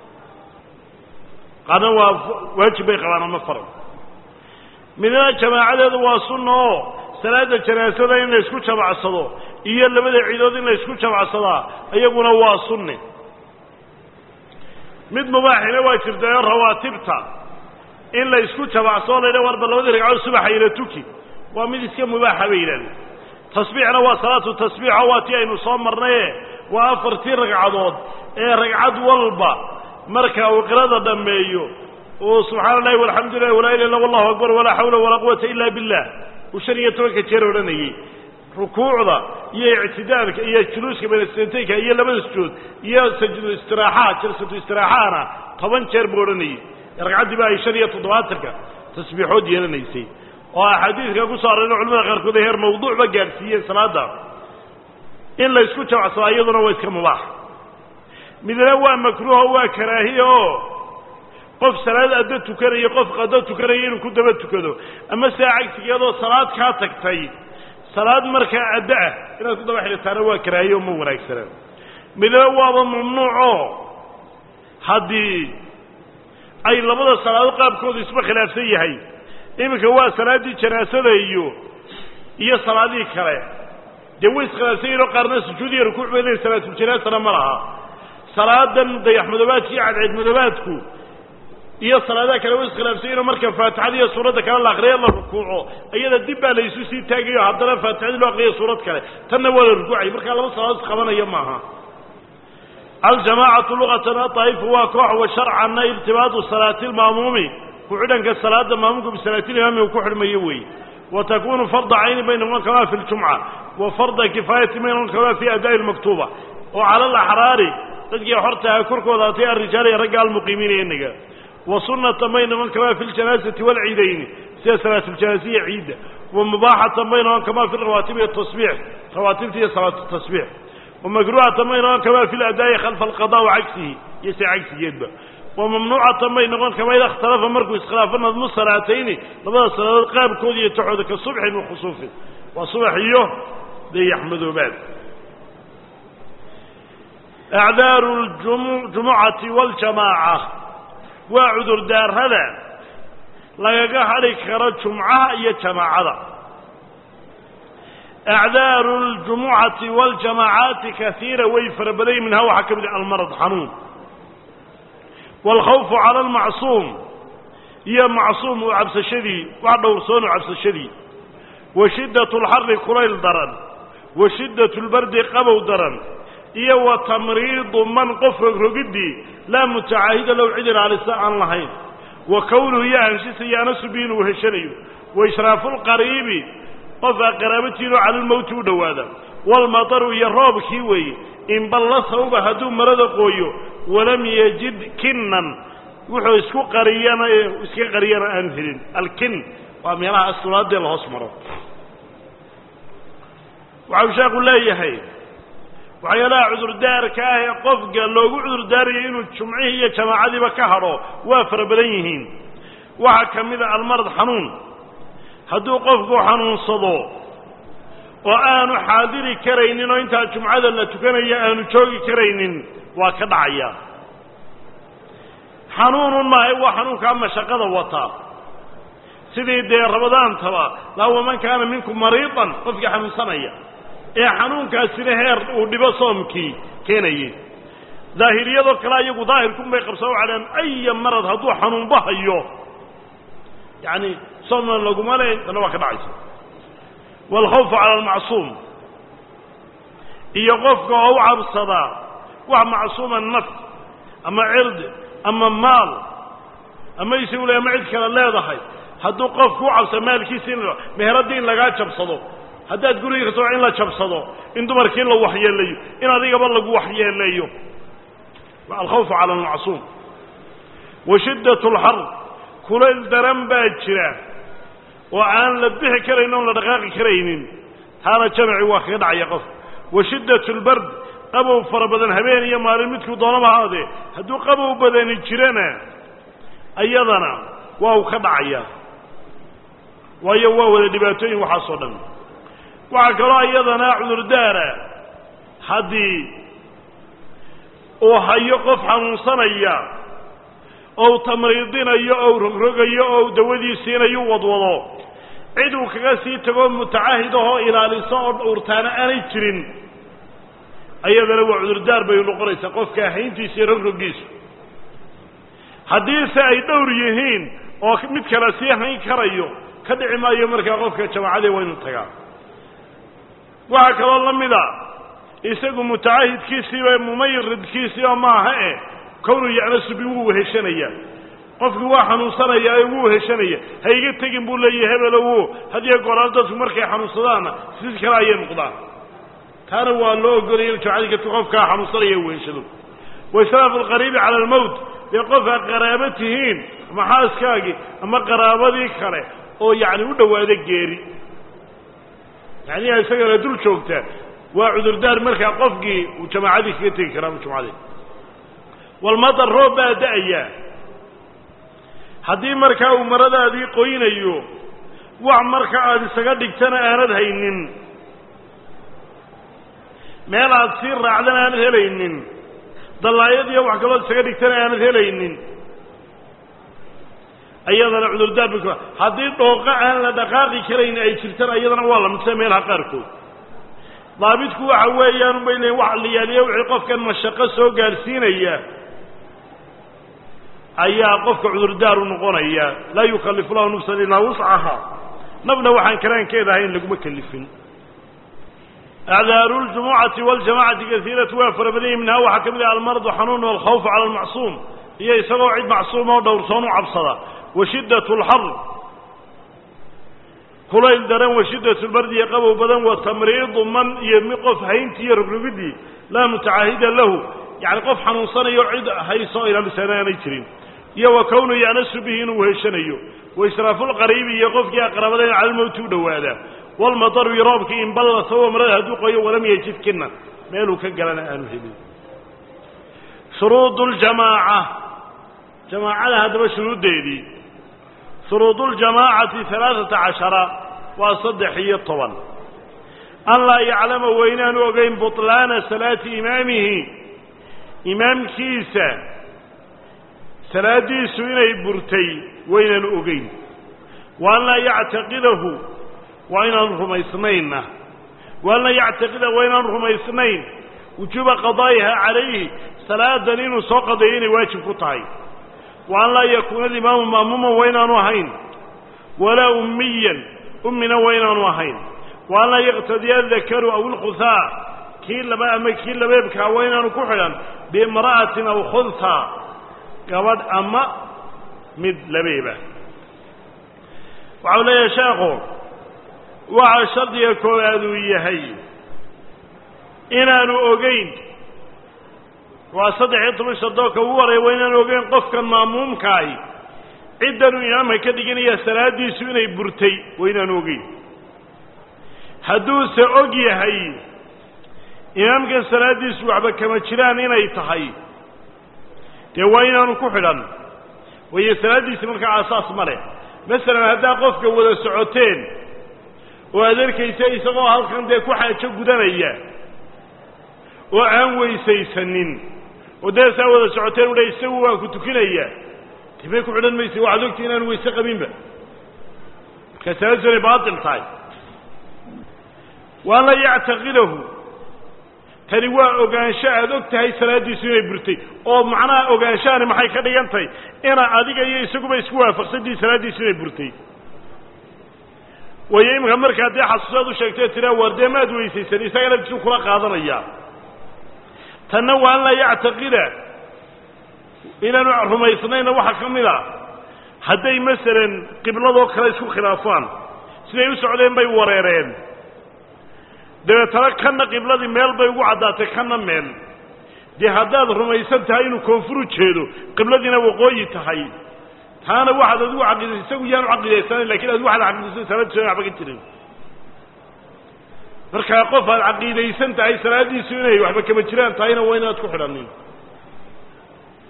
S2: qaarna waa waajib bay qabaan ama farad midna jamaacadeedu waa sunno oo salaada janaasada in la isku jabacsado iyo labada ciidood in la isku jabacsadaa iyaguna waa sunne mid mubaaxina waa jirtaa rawaatibta in la isku jabacsado la yidhaha warba labada ragcadood subaxa ila tuki waa mid iska mubaaxa bay yidhahdeen tasbiixna waa salaatu tasbiixa waa tii aynu soo marnaye waa afartii ragcadood ee ragcad walba marka uu qirada dhameeyo oo subxaana allahi walxamdu lillahi walaa ilaha illa wallahu akbar walaa xawla walaa quwata illa billah uu shan iyo tobanka jeer odhanayay rukuucda iyo ictidaalka iyo juluuska bayna sajdateynka iyo labada sujuud iyo sajdu istiraaxa jalsatu istiraaxana toban jeer buu odhanayay ragcaddii baa ay shan iyo toddobaatanka tasbiixood yeelanaysay oo axaadiidka ku soo arorayna culamada qaarkood ay heer mawduucba gaadhsiiyeen salaada in la isku jabacsadaa iyaduna waa iska mubaax midna waa makruuho waa karaahiye oo qof salaad adda tukanayo qof qado tukanayo inuu ku daba tukado ama saa cagsigeedoo salaad kaa tagtay salaad markaa adda ah inaad ku daba xidhitaana waa karaahiye oo ma wanaagsanaan midna waaba mamnuuco haddii ay labada salaadood qaabkoodu isba khilaafsan yahay iminka waa salaaddii janaasada iyo iyo salaadihii kale dee way iskhilaafsan yihin oo qaarna sujuud iyo rukuuc bay leeyihin salaatuljanaasana ma laha salaadan dayaxmadoobaadka iyo cadceedmadoobaadku iyo salaadaha kale way iskhilaafsan yihin oo marka faatixada iyo suuradda kale la aqriyo la rukuuco iyada dib baa la isu sii taagayo haddana faatixadii loo aqriyo suurad kale tanna waa la rukuucay markaa laba salaadood isqabanaya maaha aljamaacatu luqatan adaa'ifu waa koox wa sharcanna irtibaatu salaati lma'muumi ku-xidhanka salaada maamuumku bisalaatiilimaami uu ku xidhmayo weeye wa takunu farda cayni bay noqon kamaa fi ljumca wa farda kifaayati bay noqon kamaa fi adaa'i lmaktuuba oo cala alaxraari dadkii xortaha korkooda atay arrijaal iyo ragga almuqiimiina inaga wa sunnatan bay noqon kamaa fi ljanaasati waalciidayni sida salaatuljanaasa iyo ciidda wa mubaaxatan bay noqon kamaa fi rawaatib iyo tasbiix rawaatibta iyo salaatu tasbiix ومكروهة ما ينقل كما في الأداء خلف القضاء وعكسه يسي عكس جدا وممنوعة ما ينقل كما إذا اختلف مركو اسخلافا نظم الصلاتين لبدا الصلاة القائم كودي يتحوذ كالصبح وخصوف والصبح ايوه دي يحمدوا بعد أعذار الجمعة والجماعة وعذر دار هذا لا يقع عليك خرج جمعة إيا جماعة أعذار الجمعة والجماعات كثيرة ويفر بلي منها وحكم المرض حنون والخوف على المعصوم هي معصوم وعبس الشدي وعد ورسون وعبس الشدي وشدة الحر قريل درن وشدة البرد قبو درن هي وتمريض من قفر رقدي لا متعاهد لو عدل على الساعة اللهين وكونه يأنشس يانس بين وهشري وإشراف القريب قفا قرابتينو على الموت ودوادا والمطر يراب كيوي إن بلصه بهدو مرض قويو ولم يجد كنا وحو اسكو قريانا اسكو قريانا أنهلين الكن واميلا الصلاة دي الهصمرة وعوشاق الله يحي وعيلا عذر دار كاهي قفق لو عذر داري إنو تشمعيه جماعة بكهرو وافر بليهين وحكم إذا المرض حنون hadduu qofku xanuunsado oo aanu xaadiri karaynin oo inta jumcada la tukanayo aanu joogi karaynin waa ka dhacaya xanuunun ma waa xanuunka mashaqada wata sidii de Ramadaan taba law man kaana minkum mariidan qofka xanuunsanaya ee xanuunkaasina heer uu dhibo soomkii keenayay daahiriyada kala iyagu daahirkum bay qabsoo calan ay marad hadduu xanuun bahayo yani صوم لقمالين أنا واحد عايز والخوف على المعصوم يقفك أو عب الصلاة ومعصوم النفس أما عرض أما مال أما يسوي له معد كلا لا يضحي هدو قفك وعب سمال كيسين مهردين لقاء شبصدو هدا تقول لي خسوعين لا شبصدو إن دمركين لو وحيا ليو إن هذيك بالله وحيا ليو الخوف على المعصوم وشدة الحر كل درم باجرة وعن لبه كرين ولا دقاق كرين هذا جمع واخد عيقف وشدة البرد قبو فربدن هبين يا مال متكو ظلمه هذه هدو قبو بدن جيرنا ايضنا واو خدعيا waayo waa wada dhibaatooyin waxaasoo dhan waxaa kaloo iyadana cudurdaara haddii uu hayo qof xanuunsanaya ou tamriidinayo ou rogrogayo ou dawadii siinayo wadwado cid uu kaga sii tago mutacaahid ahoo ilaaliso oo dhowrtaana aanay jirin ayadana waa cudurdaar bay noqonaysaa qofka hayntiisa iyo rogrogiisu haddiise ay dhowr yihiin oo mid kale sii hayn karayo ka dhici maayo markaa qofka jamaacadee waa inuu tagaa waxaa kaloo la mida isagu mutacaahidkiisiiba mumayridkiisiiba maaha e kownu yacnasubi wuu weheshanaya qofkii waa xanuunsanaya ee wuu weheshanaya ha iga tegin buu leeyahay hebelowo hadiyo goraal dadku markay xanuunsadaanna sis kale ayay noqdaan taana waa loo ogolaya in jamaacadii ka qofkaa xanuunsanaya weheshado waishraafu alqariibi cala almowt dee qof aad qaraabo tihiin ama xaaskaagii ama qaraabadii kale oo yacni u dhowaada geeri yacniha isagana dul joogta waa cudurdaar markaa qofkii uu jamaacadii kaga tegi karaa ama jumcadii walmadar roob baa da-aya haddii markaa uu maradaadii qoynayo wax marka aada isaga dhigtana aanad haynin meel aad sii raacdana aanad helaynin dallaayadiiyo wax kaloo isaga dhigtana aanad helaynin ayadana cudurdaar bay ku haddii dhooqa aan la dhaqaaqi karayn ay jirtana ayadana waa la midsa meelaha qaarkood daabitku waxa weeyaan unbay leeyiin wax la yaaliya wixii qofkan mashaqo soo gaarsiinaya ayaa qofka cudurdaar u noqonaya laa yukallifu lahu nafsan ilaa wuscaha nafna waxaan karaankeeda ahayn laguma kalifin acdaaru ljumucati waljamacati kasiiratu waa fara badan yihin minhaa waxaa ka mid ah almaradu xanuun walkhawfu cala almacsuum iyo isagoo cid macsuuma oo dhowrsoon u cabsada washiddatu alxar kulayl daran washiddatu lbardi iyo qabow badan wa tamriidu man iyo mi qof hayntii iyo rogrogidii laa mutacaahida lahu yacni qof xanuunsanayo cid hayso ilaalisana aanay jirin iyo wa kownu ya'nasu bihi inuu weheshanayo waishraafu lqariibi iyo qofkii aqrabada in calalmowti u dhowaada walmadaru iyo roobkii in balla sababa marada hadduu qoyo walam yajid kina meeluu ka galana aanu helin shuruudu ljamaaca jamaacada haddaba shuruuddeedii shuruudu ljamaacati halaaثata cashara waa saddex iyo toban an laa yaclama wa inaanu ogeyn buطlaana salaati imaamihi imaamkiisa salaadiisu inay burtay waynaanu ogeyn wa an laa yactaqidahu waa inaanu rumaysnaynna wa an laa yactaqida waa inaanu rumaysnayn wujuuba qadaa'iha calayhi salaadan inuu soo qadeeyo inay waajib ku tahay wa an laa yakuuna alimaamu ma'muuman waa inaanu ahayn walaa ummiyan ummina waa inaanu ahayn wa an laa yaqtadiya adakaru aw ilkhunhaa kii laba ama kii labeebkaa waa inaanu ku xidhan biimra'atin aw khunhaa gabadh ama mid labeeba waxau leeyahay sheekhu waxa shardiga koowaad uu yahay inaanu ogeyn waa saddex iyo toban shardooka ugu horeeya waa inaanu ogeyn qofkan maamuumkaahi ciddanuu imaamka ka dhiganaya salaadiisu inay burtay waa inaanu ogeyn hadduuse og yahay imaamkan salaadiisu waxba kama jiraan inay tahay dee waa inaanu ku xidhan waayo salaaddiisi markaa aasaas ma leh masalan haddaa qofka wada socoteen oo aad arkaysa isagoo halkan dee ku xaajo gudanaya oo aan weysaysanin oo dee saa wada socoteen udha isagu waa ku tukinaya timay ku xidhan maysa waxaad ogti inaanu weyse qabinba markaa salaadiisu inay baatil tahay waan la yactaqidahu tani waa ogaansho aada og tahay salaaddiisu inay burtay oo macnaha ogaanshaani maxay ka dhigan tahay ina adiga iyo isaguba isku waafaqsantihi salaaddiisu inay burtay waayo iminka markaa dee xasuusaad u sheegtay tiraa waar dee maad weysaysan isaga laftiisu kula qaadanaya tanna waa an laa yactaqida inaanu rumaysnayna waxaa ka mid a hadday masalan qibladoo kale isku khilaafaan siday u socdeen bay wareereen dabeetana kanna qibladii meel bay ugu caddaatay kanna meel dee haddaad rumaysan tahay inuu koonfur u jeedo qibladiina waqooyi tahay taana waxaad adigu caqidaysa isagu yaanu caqidaysanayn lakin ad waxaad caqiidaysan salaadiisu an waxba ka jirin markaa qof aad caqiidaysan tahay salaadiisu inay waxba kama jiraan tahayna waa inaad ku xidhanin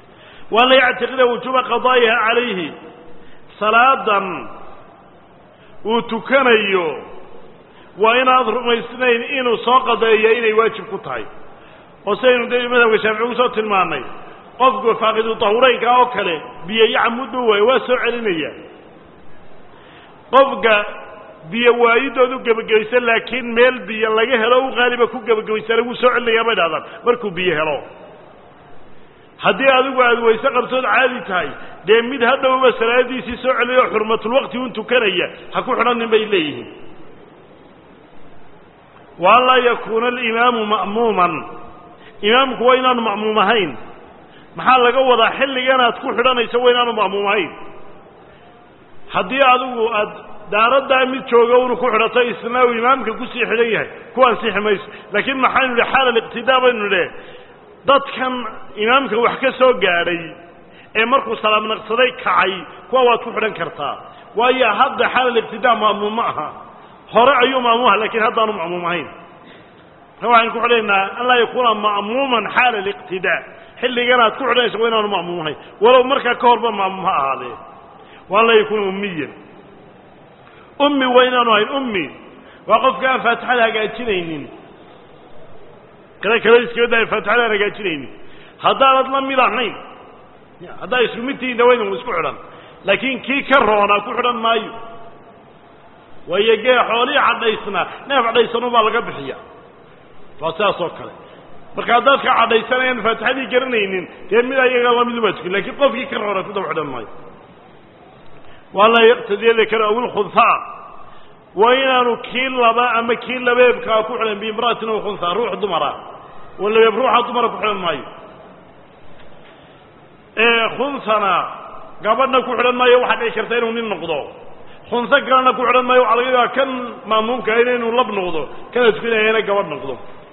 S2: waan la yactiqida wujuuba qadaa'iha calayhi salaadan uu tukanayo waa inaad rumaysnayn inuu soo qadeeyo inay waajib ku tahay oo saynu dee madhabka shaafici kusoo tilmaanay qofku faaqidu tahuraynka oo kale biyo yacmudu waay waa soo celinaya qofka biyo waayidoodu gebagabaysan laakiin meel biyo laga helo u qaaliba ku gebagabaysan wuu soo celinaya bay dhahdaan markuu biyo helo haddii adigu aada wayse qabtood caadi tahay dee mid hadhowba salaadiisii soo celiyo xurmatulwaqti un tukanaya ha ku xidhanin bay leeyihiin wa an laa yakuuna alimaamu ma'muuman imaamku waa inaanu ma'muum ahayn maxaa laga wadaa xilligan aad ku xidhanayso waa inaanu ma'muum ahayn haddii adigu aad daaraddaa mid jooga unu ku xidhato isna uu imaamka kusii xidhan yahay ku ansixi mayso laakiin maxaynu idhi xaala aliqtidaa baynu idhe dadkan imaamka wax ka soo gaadhay ee markuu salaam naqsaday kacay kuwa waad ku xidhan kartaa waayo hadda xaala aliqtidaa ma'muum ma aha hore ayuu ma'muum aha lakiin haddaanu ma'muum ahayn marka waxaynu ku xidhaynaa an laa yakuuna ma'muuman xaala aliqtidaa xilligan aad ku xidhanayso waa inaanu ma'muum ahayn walow markaa ka horba ma'muum ha ahaadee wa an laa yakuuna ummiyan ummi waa inaanu ahayn ummi waa qofka aan faatixada hagaajinaynin kale kale iskaga daaya faatixada aan hagaajinaynin haddaanad la mid ahayn haddaa isku midtihiin dawaydan isku xidhan laakiin kii ka roonaa ku xidhan maayo waayo gee xoolihii cadhaysnaa neef cadhaysanun baa laga bixiya waa sidaas oo kale marka haddaad ka cadhaysanayaan faatixadii garanaynin dee mid ayaga lamid uma tukin lakiin qofkii ka roonaa ku daba xidhan maayo waa laa yaqtadiya dakara aw ilkhunhaa waa inaanu kii laba ama kii labeebkaa ku xidhan biimra'atin aw khunhaa ruux dumara oo labeeb ruuxa dumara ku xidhan maayo khunsana gabadhna ku xidhan maayo waxaa dhici karta inuu nin noqdo khunso kalena ku xidhan maayo waxaa laga yaabaa kan ma'muumka ina inuu lab noqdo kana tukanayana gabadh noqdo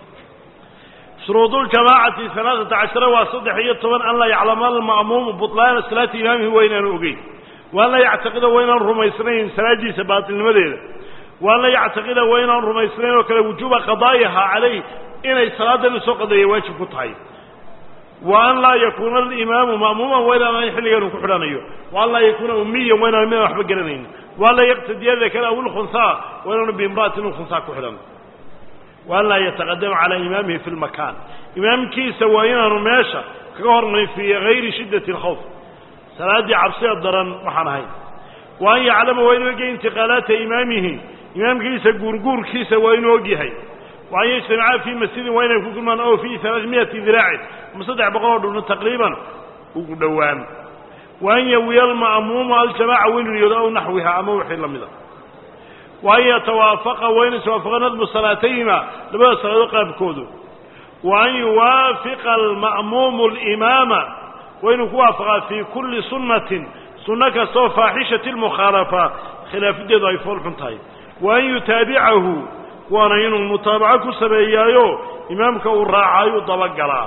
S2: shuruuduljamaacati alaaata cashara waa saddex iyo toban an laa yaclama alma'muumu butlaana salaati imaamihi waa inaanu ogeyn waan la yactaqida waa inaan rumaysnayn salaadiisa baatilnimadeeda waan la yactaqida waa inaan rumaysnayn oo kale wujuuba qadaa'iha calayh inay salaadan usoo qadeeya waajib ku tahay wa an laa yakuuna alimaamu ma'muuman waa inaan ahayn xilligan uu ku xidhanayo wa an laa yakuuna ummiyan waa inaan midaan waxba garanaynin wa an laa yaqtadiya dakara aw ilkhunhaa waa inaanu biimra'atin khunhaa ku xidhan wa an laa yataqadama calaa imaamihi fi lmakaan imaamkiisa waa inaanu meesha kaga hormarin fii gayri shiddati alkhawf salaaddii cabsida daran waxaan ahayn wa an yaclama waa inuu ogyahay intiqaalaata imaamihi imaamkiisa guurguurkiisa waa inuu ogyahay wa an yajtamicaa fii masjidin waa inay ku kulmaan oo fii alaamiyati diraacin ama saddex boqol oo dhulna taqriiban ugu dhowaan wa an yawiya alma'muumu aljamaaca waa inuu niyoodo aw naxwiha ama wixii la mida wa an yatawaafaqa waa inay iswaafaqaan nadmu salaatayhima labada salaadood qaabkoodu wa an yuwaafiqa alma'muumu alimaama waa inuu ku waafaqaa fii kulli sunnatin sunno kastoo faaxishati lmukhaalafa khilaafadeedu ay fool xun tahay wa an yutaabicahu waana inuu mutaabaco ku sameeyaayo imaamka uu raacaayu dabagalaa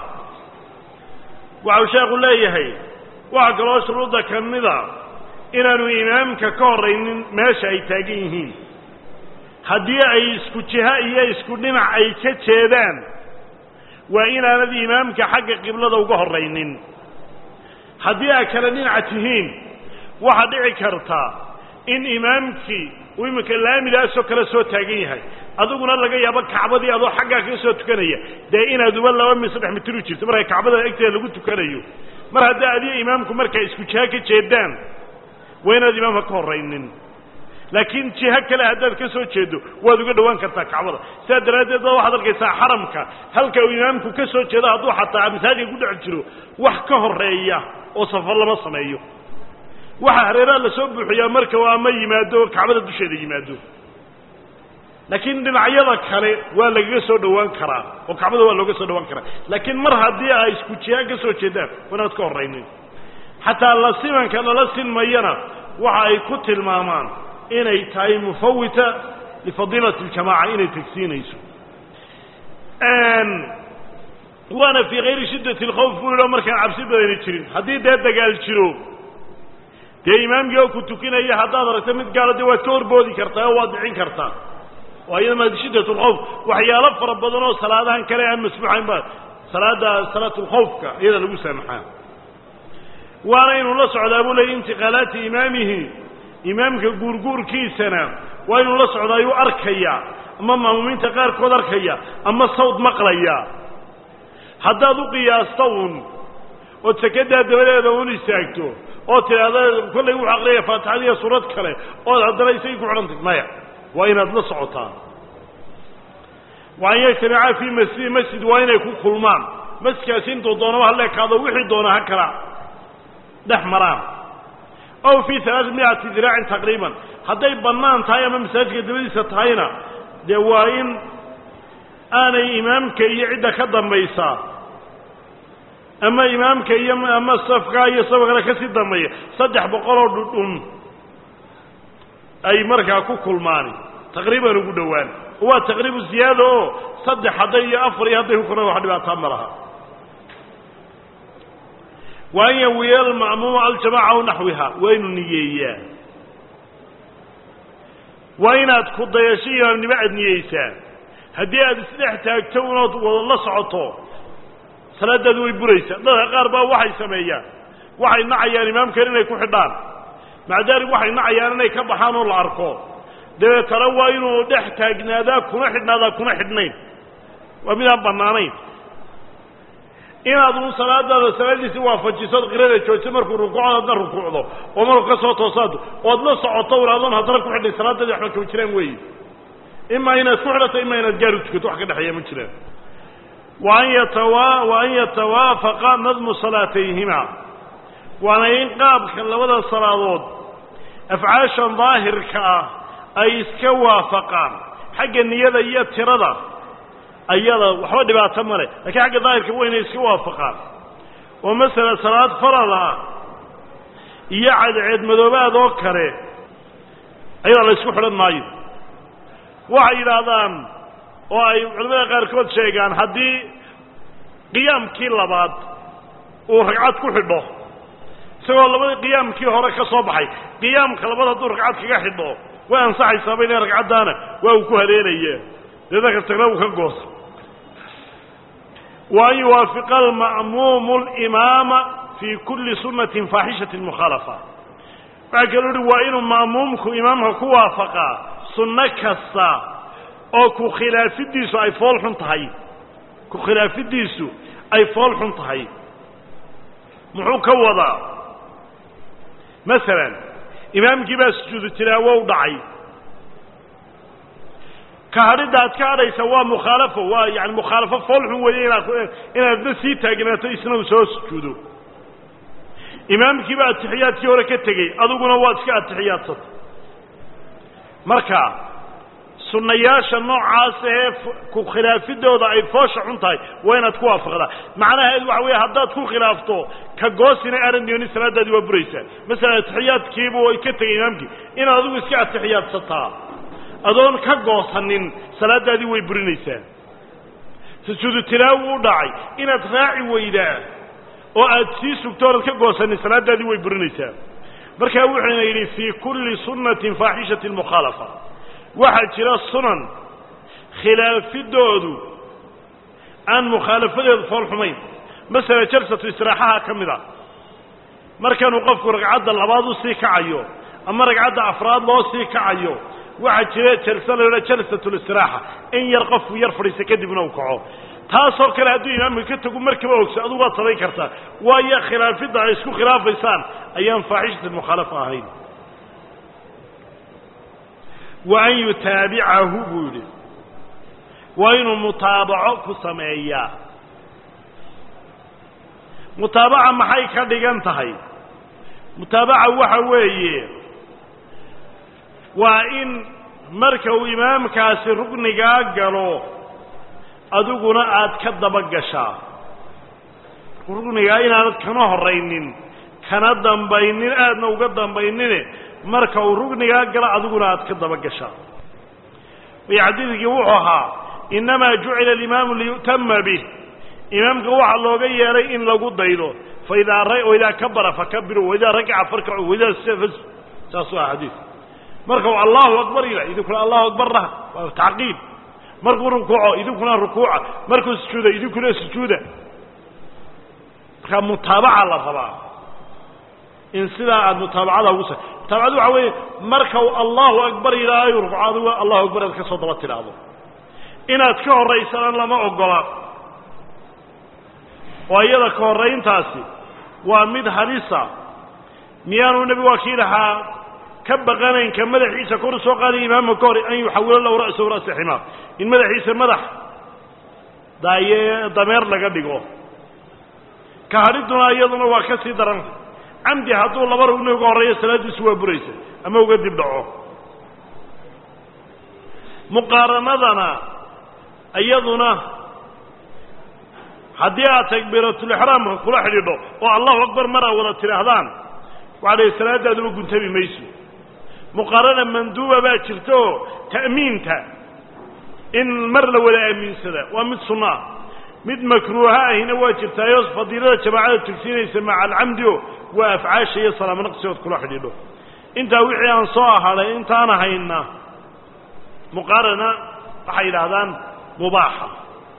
S2: waxau sheekhu leeyahay waxaa kaloo shuruudda ka mida inaanu imaamka ka horraynin meesha ay taagan yihiin haddii ay isku jiha iyo isku dhinac ay ka jeedaan waa inaanad imaamka xagga qiblada uga horraynin haddii aad kala dhinaca tihiin waxaa dhici karta in imaamkii uu iminka laamidaasoo kale soo taagan yahay adiguna laga yaabo kacbadii adoo xaggaa kaga soo tukanaya dee inaad uba laba min saddex mitir u jirto marka kacbada egteeda lagu tukanayo mar haddii adiyo imaamku markay isku jiha ka jeedaan waa inaad imaamka ka horraynin laakiin jiho kale haddaad ka soo jeedo waad uga dhowaan kartaa kacbada sidaa daraaddeed ba waxaad arkaysaa xaramka halka uu imaamku ka soo jeedo hadduu xataa masaajidka ku dhex jiro wax ka horreeya oo safar lama sameeyo waxa hareeraha la soo buuxiyaa marka waa ama yimaado kacbada dusheeda yimaado laakiin dhinacyada kale waa lagaga soo dhowaan karaa oo kacbada waa looga soo dhowaan karaa laakiin mar haddii ay isku jihaan ka soo jeedaan waa inaad ka horraynin xataa la simanka lala sinmayana waxa ay ku tilmaamaan inay tahay mufawita lifadiilati aljamaaca inay tegsiinayso waana fii kayri shiddati alkhawf buu yidhao markaan cabsi badayna jirin haddii dee dagaal jiro dee imaamkii oo ku tukinaya haddaad aragto mid gaala dee waad ka horboodi kartaa oo waad dhicin kartaa waa iyadama shiddat alkhawf waxyaalo fara badan oo salaadahan kale aan masbuuxayn ba salaada salaatulkhawfka iyada lagu saamaxaa waana inuu la socdaa buu leeyay intiqaalaati imaamihi imaamka guurguurkiisana waa inuu la socdaayu arkaya ama maamuumiinta qaarkood arkaya ama sawd maqlaya haddaad u qiyaasta uun ood sakadaa dabadeeda uun istaagto oo tidhaahda kollay wuxuu aqriyaya faatixadiiyo suurad kale ood haddana isagii ku xidhantay maya waa inaad la socotaan waa an yajtamica fii masjidi masjid waa inay ku kulmaan masjidkaasi intuu doonaba ha leekaado wixii doona ha kala dhex maraan aw fii alaaa miati diraacin taqriiban hadday bannaan tahay ama masaajidka dabadiisa tahayna dee waa in aanay imaamka iyo cidda ka dambaysaa ama imaamka iyo ama safkaa iyo safkana kasii dambeeya saddex boqol oo dhudhun ay markaa ku kulmaan taqriiban ugu dhowaan waa taqriibu ziyaada oo saddex hadday iyo afar iyo hadday ku koraan wax dhibaataa ma laha wa an yawiya alma'muuma aljamaca aw naxwiha waa inu niyeeyaa waa inaad ku dayasho imaamnimo aad niyeysaa haddii aad isdhex taagto unood wada la socoto salaadaadu way buraysaa dadka qaar baa waxay sameeyaan waxay nacayaan imaamkan inay ku xidhaan macdaalik waxay nacayaan inay ka baxaan oo la arko dabeetana waa inuu dhex taagnaadaa kuna xidhnaadaa kuna xidhnayn waa midaan bannaanayn inaad uun salaadaada salaadiisi waafajiso qirada joogto markuu rukuucdo adna rukuucdo oo markuu ka soo toosaado ood la socoto unaadoon haddana ku xidhay salaadaadii waxba kama jiraan weeyi imaa inaad ku xidhato imaa inaad gaar u tukato wax ka dhexeeya ma jiraan waan yatawa wa an yatawaafaqa nadmu salaatayhima waana in qaabka labada salaadood afcaashan daahirka ah ay iska waafaqaan xagga niyada iyo tirada ayada waxba dhibaato male laakiin xagga daahirka waa inay iska waafaqaan oo masala salaad farada iyo cadceed madoobaad oo kale ayada la isku xidhan maayo waxay yidhaahdaan oo ay culamada qaarkood sheegaan haddii qiyaamkii labaad uu ragcad ku xidho isagoo labadii qiyaamkii hore ka soo baxay qiyaamka labaad hadduu ragcad kaga xidho way ansaxaysaaba ina ragcaddaana waa uu ku haleelaya deeda kastagna uu ka goosa wa an yuwaafiqa alma'muumu alimaama fii kulli sunnatin faaxishatin mukhaalafa waxaa kaloo uhi waa inuu ma'muumku imaamka ku waafaqaa sunno kasta oo ku khilaafidiisu ay fool xun tahay ku khilaafidiisu ay fool xun tahay muxuu ka wadaa masalan imaamkii baa sujuudu tilaawo u dhacay ka hadhidda aad ka hadhaysa waa mukhaalafo waa yani mukhaalafo fool xun weeye inaad inaadna sii taagnaato isna uu soo sujuudo imaamkii baa atixiyaadkii hore ka tegey adiguna waad iska atixiyaadsata marka sunnayaasha noocaas ee ku khilaafidooda ay foosha xun tahay waa inaad ku waafaqdaa macnaheedu waxa weeye haddaad ku khilaafto ka goosina aadan doonin salaadaadii waa buraysaa masalan atixiyaadkiibu ay ka tegay imaamkii inaad adigu iska atixiyaadsataa adoon ka goosanin salaadaadii way burinaysaa sujuudu tilaawi u dhacay inaad raaci weydaa oo aad sii sugto oonad ka goosanin salaadaadii way burinaysaa markaa wuxuuna yidhi fii kulli sunnatin faaxishatin mukhaalafa waxaa jira sunan khilaafidoodu aan mukhaalafadeedu fool xumayn masala jalsatu istiraaxaha ka mid a markanuu qofku ragcadda labaad u sii kacayo ama ragcadda afraad loo sii kacayo waxaa jira jalsa la yidhaha jalsatulistiraxa in yar qofku yar fadhiista kadibna uu kaco taasoo kale hadduu imaamka ka tagu markiiba ogso adugu waad samayn kartaa waayo khilaafidda ay isku khilaafaysaan ayaan faaxishata mukhaalafa ahayn wa an yutaabicahu buu yidhi waa inuu mutaabaco ku sameeyaa mutaabaca maxay ka dhigan tahay mutaabaca waxa weeye waa in marka uu imaamkaasi ruknigaa galo adiguna aad ka daba gashaa ruknigaa inaanad kana horaynin kana dambaynin aadna uga dambaynine marka uu ruknigaa galo adiguna aad ka daba gashaa way xadiidkii wuxuu ahaa innamaa jucila alimaamu liyu'tama bih imaamka waxaa looga yeelay in lagu daydo faidaa waidaa kabara fakabiru waidaa rakaca farkacu waidaa saasuu aha xadiid marka uu allahu akbar yidhah idinkuna allahu akbar dhaha waa tacqiib markuu rukuuco idinkuna rukuuca markuu sujuuda idinkuna sujuuda markaa mutaabaca la rabaa in sidaa aada mutaabacada ugu sa متابعة وحوي مركو الله أكبر إلى يرفع الله أكبر هذا كسر ضبط العظم إن أتكه الرئيس لما أقول وأيضا كهرين تاسي ومد حديثا ميانو النبي وكيلها كبغانا إن كان مدح عيسى كورس وقال إمام كوري أن يحول له رأسه رأس حمار إن مدح عيسى مدح داية ضمير لقد دقوه كهردنا أيضا وكسي درن عمدي هاتو الله بره إنه يقول رئيس ثلاثة سوى بريسة أما وقد يبدعوه مقارنتنا أيضنا حديث تكبيرة الإحرام كل أحد يدعو والله أكبر مرة ولا تلاهدان وعليه السلام هذا كنت بميسو مقارنة مندوبة باكرتو تأمينتا إن مر ولا أمين سلا ومد صناع مد مكروها هنا واجرتا يوصف فضيلة جماعة التكسين يسمع العمد وأفعاش يصل من نقص كل أحد يدعو انت وعي أنصاها انت أنا هينا مقارنة حي الأذان مباحة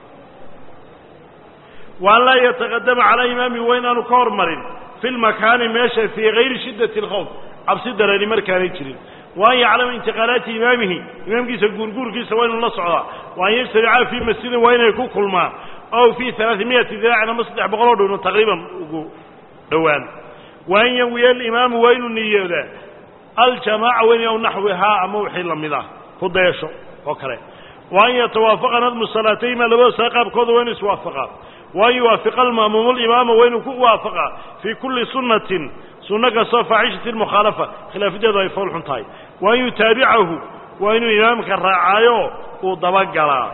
S2: وأن لا يتقدم على إمامي وين أنه كورمر في المكان ماشي في غير شدة الخوف عبسي دراني مركان يجري وأن يعلم انتقالات إمامه إمام كيس القرقور كيس وين الله صعدا وأن يسرع في مسجد وين يكون كل ما أو في ثلاثمائة ذراع مصلح بغرضه تقريبا دوان وأن يوي الإمام وين النية ذا الجماعة وين يو نحوها موحي لمذا خد يشو وكره وأن يتوافق نظم الصلاتين ما لبس ساقب كذا وين يوافق وأن يوافق المأموم الإمام وين يوافق في كل سنة سنة صف عيشة المخالفة خلاف جذا يفعل حنطاي وأن يتابعه وأن إمامك الرعايو وضبقلا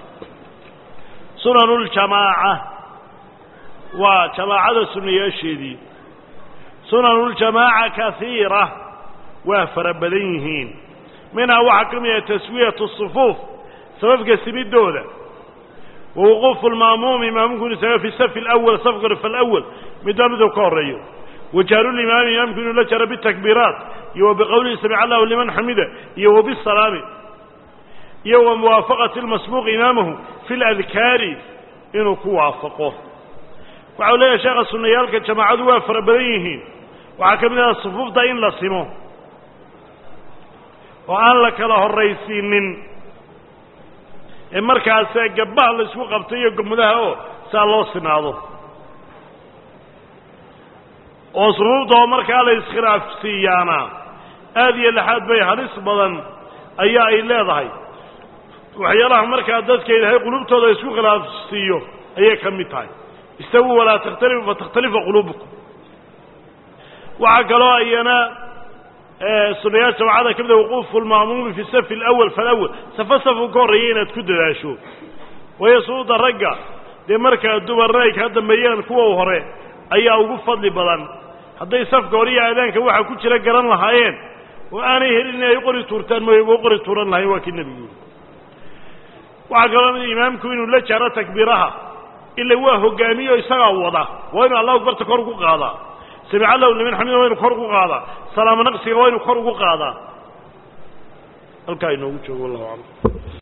S2: سنن الجماعة وجماعة السنية الشيدي سنن الجماعة كثيرة وافر بدينهين منها وحكمية تسوية الصفوف سبب قسم الدولة ووقوف المأموم إمام يكون في الصف الأول صف في الأول مدام ذكر ريو وجعلوا الإمام يمكن لجر بالتكبيرات يو بقوله سمع الله لمن حمده يو بالسلام يو موافقة المسبوق إمامه في الأذكار إنه كوافقه وعليه شخص النيال كجماعة وافر بدينهين وحكمنا الصفوف دائن لصمه وقال لك له الرئيسين من المركز جباه الاسبوع قبطيه قمدها سالو سناده وصروده مركز الاسخراف سيانا هذه اللحاد بيها نسبة ايا إلا ضحي وحيالها مركز دادك إلهي قلوبته ده يسوق خلاف سيو ايا كميتاي استووا ولا تختلف فتختلف قلوبكم وعقلوا ايانا الصنيات سمعنا كبدا وقوف المأموم في الصف الأول فالأول سفصفوا كوريين تكد العشو ويصود الرقة دي مركة الدول الرايك هذا ميان كوة وهرين أي أوقف فضل بلان هذا يصف كوريا أذان كواحد كنت لقران لهايين وأنا يهلنا يقري تورتان ما يقري توران لهاي واكي النبي وعقلنا الإمام كوين لا شارة تكبيرها إلا هو هقامي ويساق وضع وإنه الله أكبر تكرقوا قاضا سمع الله لمن حمده وين كرقوا قاضا سلام نقصي وين كرقوا قاضا الكائن وجهه والله أعلم.